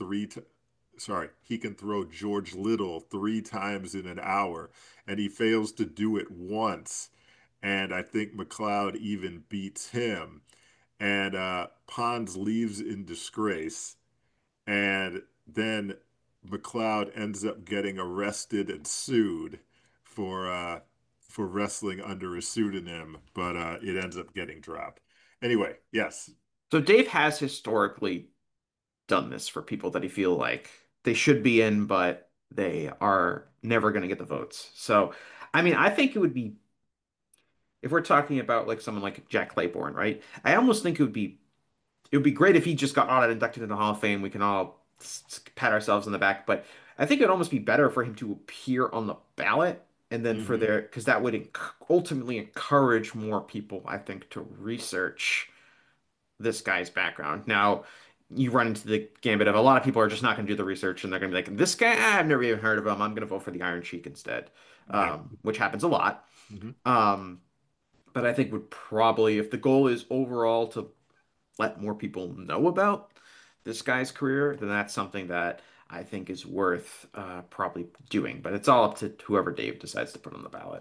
he can throw George Little 3 times in an hour, and he fails to do it once. And I think McLeod even beats him. And Pons leaves in disgrace. And then McLeod ends up getting arrested and sued for uh, for wrestling under a pseudonym, but it ends up getting dropped. Anyway, yes, so Dave has historically done this for people that he feel like they should be in, but they are never going to get the votes. So, I mean, I think it would be if we're talking about like someone like Jack Claiborne, right? I almost think it would be great if he just got inducted into the Hall of Fame. We can all pat ourselves on the back, but I think it'd almost be better for him to appear on the ballot and then for hmm their because that would ultimately encourage more people, I think, to research this guy's background. Now, you run into the gambit of a lot of people are just not going to do the research and they're going to be like, this guy, I've never even heard of him. I'm going to vote for the Iron Sheik instead, yeah. which happens a lot. hmm Um, but I think would probably, if the goal is overall to let more people know about this guy's career, then that's something that I think is worth probably doing. But it's all up to whoever Dave decides to put on the ballot.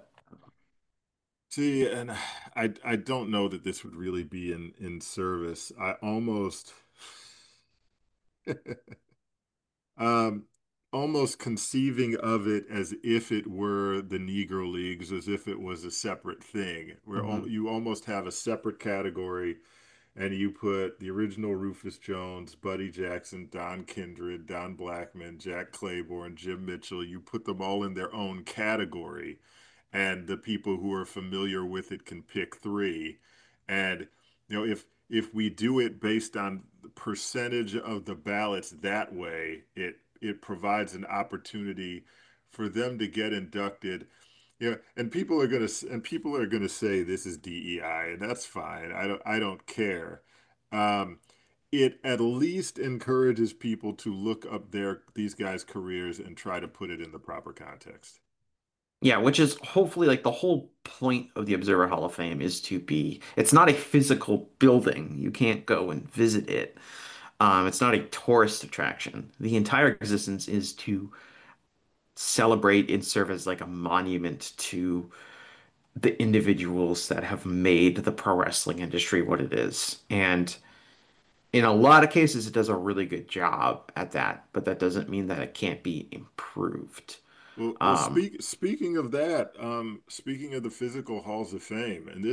See, and I don't know that this would really be in service. I almost um, almost conceiving of it as if it were the Negro Leagues, as if it was a separate thing, where Hmm. you almost have a separate category, and you put the original Rufus Jones, Buddy Jackson, Don Kindred, Don Blackman, Jack Claiborne, Jim Mitchell. You put them all in their own category, and the people who are familiar with it can pick three. And if we do it based on the percentage of the ballots that way, it provides an opportunity for them to get inducted. And people are gonna say this is DEI, and that's fine. I don't care. Um, it at least encourages people to look up these guys' careers and try to put it in the proper context. Yeah, which is hopefully like the whole point of the Observer Hall of Fame is it's not a physical building. You can't go and visit it. It's not a tourist attraction. The entire existence is to celebrate and serve as like a monument to the individuals that have made the pro wrestling industry what it is. And in a lot of cases, it does a really good job at that, but that doesn't mean that it can't be improved. Well, Um, speaking of that, speaking of the physical halls of fame, and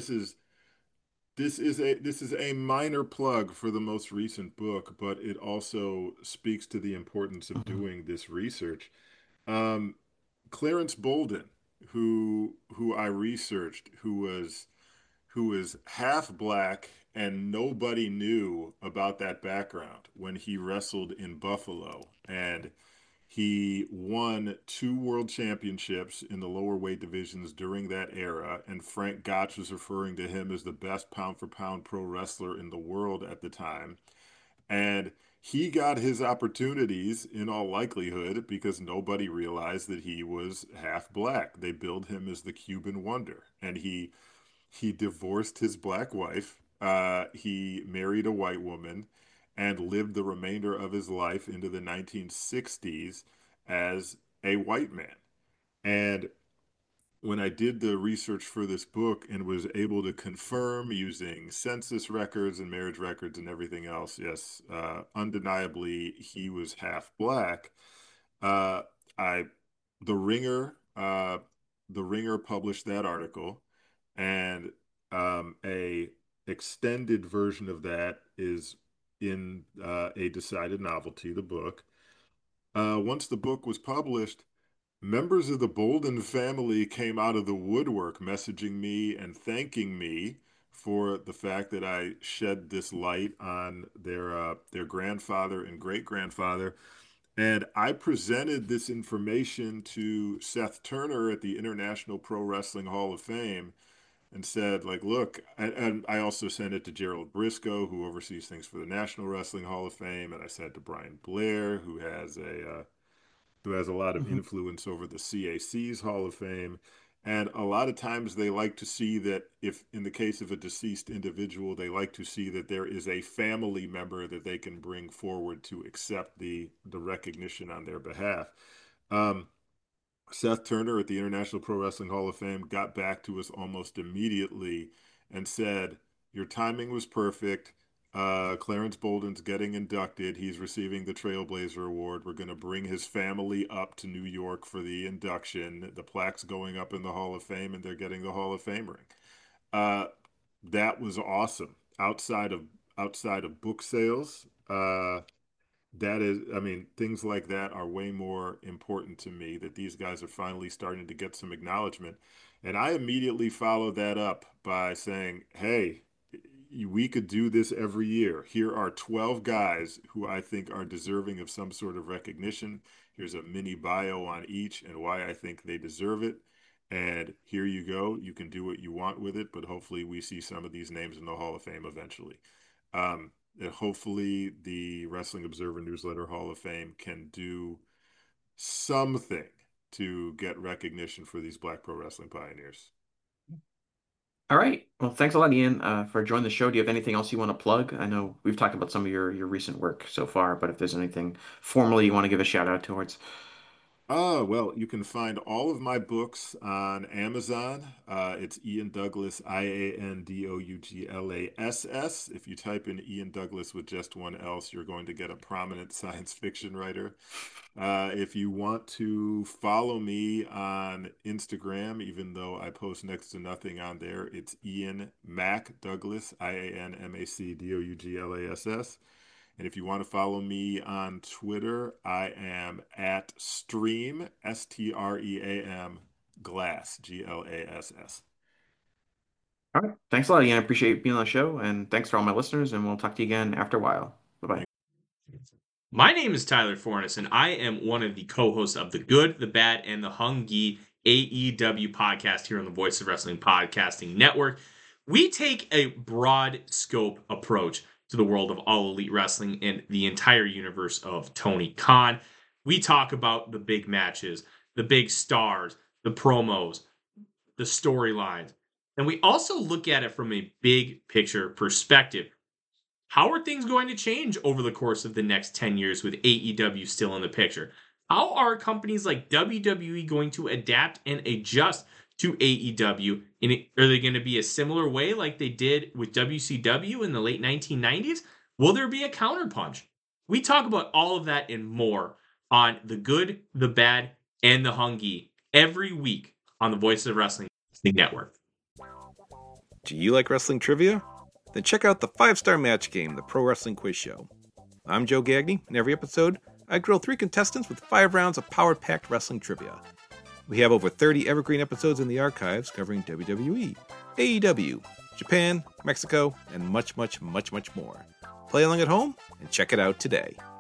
this is a minor plug for the most recent book, but it also speaks to the importance of mhm, doing this research. Um, Clarence Bolden, who I researched, who was half black, and nobody knew about that background when he wrestled in Buffalo, and he won two world championships in the lower weight divisions during that era, and Frank Gotch was referring to him as the best pound for pound pro wrestler in the world at the time. And he got his opportunities in all likelihood because nobody realized that he was half black. They billed him as the Cuban Wonder, and he divorced his black wife. He married a white woman and lived the remainder of his life into the 1960s as a white man. And when I did the research for this book and was able to confirm using census records and marriage records and everything else, yes, undeniably he was half black. Uh, I, the Ringer, uh, the Ringer published that article, and a extended version of that is in a decided novelty, the book. Once the book was published, members of the Bolden family came out of the woodwork messaging me and thanking me for the fact that I shed this light on their grandfather and great grandfather. And I presented this information to Seth Turner at the International Pro Wrestling Hall of Fame and said, like, look, and I also sent it to Gerald Briscoe, who oversees things for the National Wrestling Hall of Fame, and I sent it to Brian Blair, who has a lot of mhm. influence over the CAC's Hall of Fame. And a lot of times they like to see that if, in the case of a deceased individual, they like to see that there is a family member that they can bring forward to accept the recognition on their behalf. Um, Seth Turner at the International Pro Wrestling Hall of Fame got back to us almost immediately and said, your timing was perfect. Clarence Bolden's getting inducted. He's receiving the Trailblazer Award. We're going to bring his family up to New York for the induction. The plaque's going up in the Hall of Fame, and they're getting the Hall of Fame ring. Uh, that was awesome. Outside of book sales, that is, I mean, things like that are way more important to me, that these guys are finally starting to get some acknowledgement. And I immediately followed that up by saying, hey, we could do this every year. Here are 12 guys who I think are deserving of some sort of recognition. Here's a mini bio on each and why I think they deserve it. And here you go. You can do what you want with it, but hopefully we see some of these names in the Hall of Fame eventually. Hopefully the Wrestling Observer Newsletter Hall of Fame can do something to get recognition for these Black pro wrestling pioneers. All right. Well, thanks a lot, Ian, for joining the show. Do you have anything else you want to plug? I know we've talked about some of your recent work so far, but if there's anything formally you want to give a shout out towards. Well, you can find all of my books on Amazon. It's Ian Douglas, Iandouglass. If you type in Ian Douglas with just one else, you're going to get a prominent science fiction writer. If you want to follow me on Instagram, even though I post next to nothing on there, it's Ian Mac Douglas, IANMACDOUGLASS. And if you want to follow me on Twitter, I am at Stream, STREAM, Glass, GLASS. All right. Thanks a lot, Ian. I appreciate being on the show. And thanks for all my listeners. And we'll talk to you again after a while. Bye-bye. My name is Tyler Fornes, and I am one of the co-hosts of the Good, the Bad, and the Hung Gi AEW podcast here on the Voice of Wrestling Podcasting Network. We take a broad scope approach to the world of All Elite Wrestling and the entire universe of Tony Khan. We talk about the big matches, the big stars, the promos, the storylines, and we also look at it from a big picture perspective. How are things going to change over the course of the next 10 years with AEW still in the picture? How are companies like WWE going to adapt and adjust to AEW? Are they going to be a similar way like they did with WCW in the late 1990s? Will there be a counterpunch? We talk about all of that and more on The Good, the Bad, and the Hung Gi every week on the Voice of Wrestling Network. Do you like wrestling trivia? Then check out the 5-Star Match Game, the Pro Wrestling Quiz Show. I'm Joe Gagney, and every episode, I grill 3 contestants with 5 rounds of power-packed wrestling trivia. We have over 30 evergreen episodes in the archives covering WWE, AEW, Japan, Mexico, and much, much, much, much more. Play along at home and check it out today.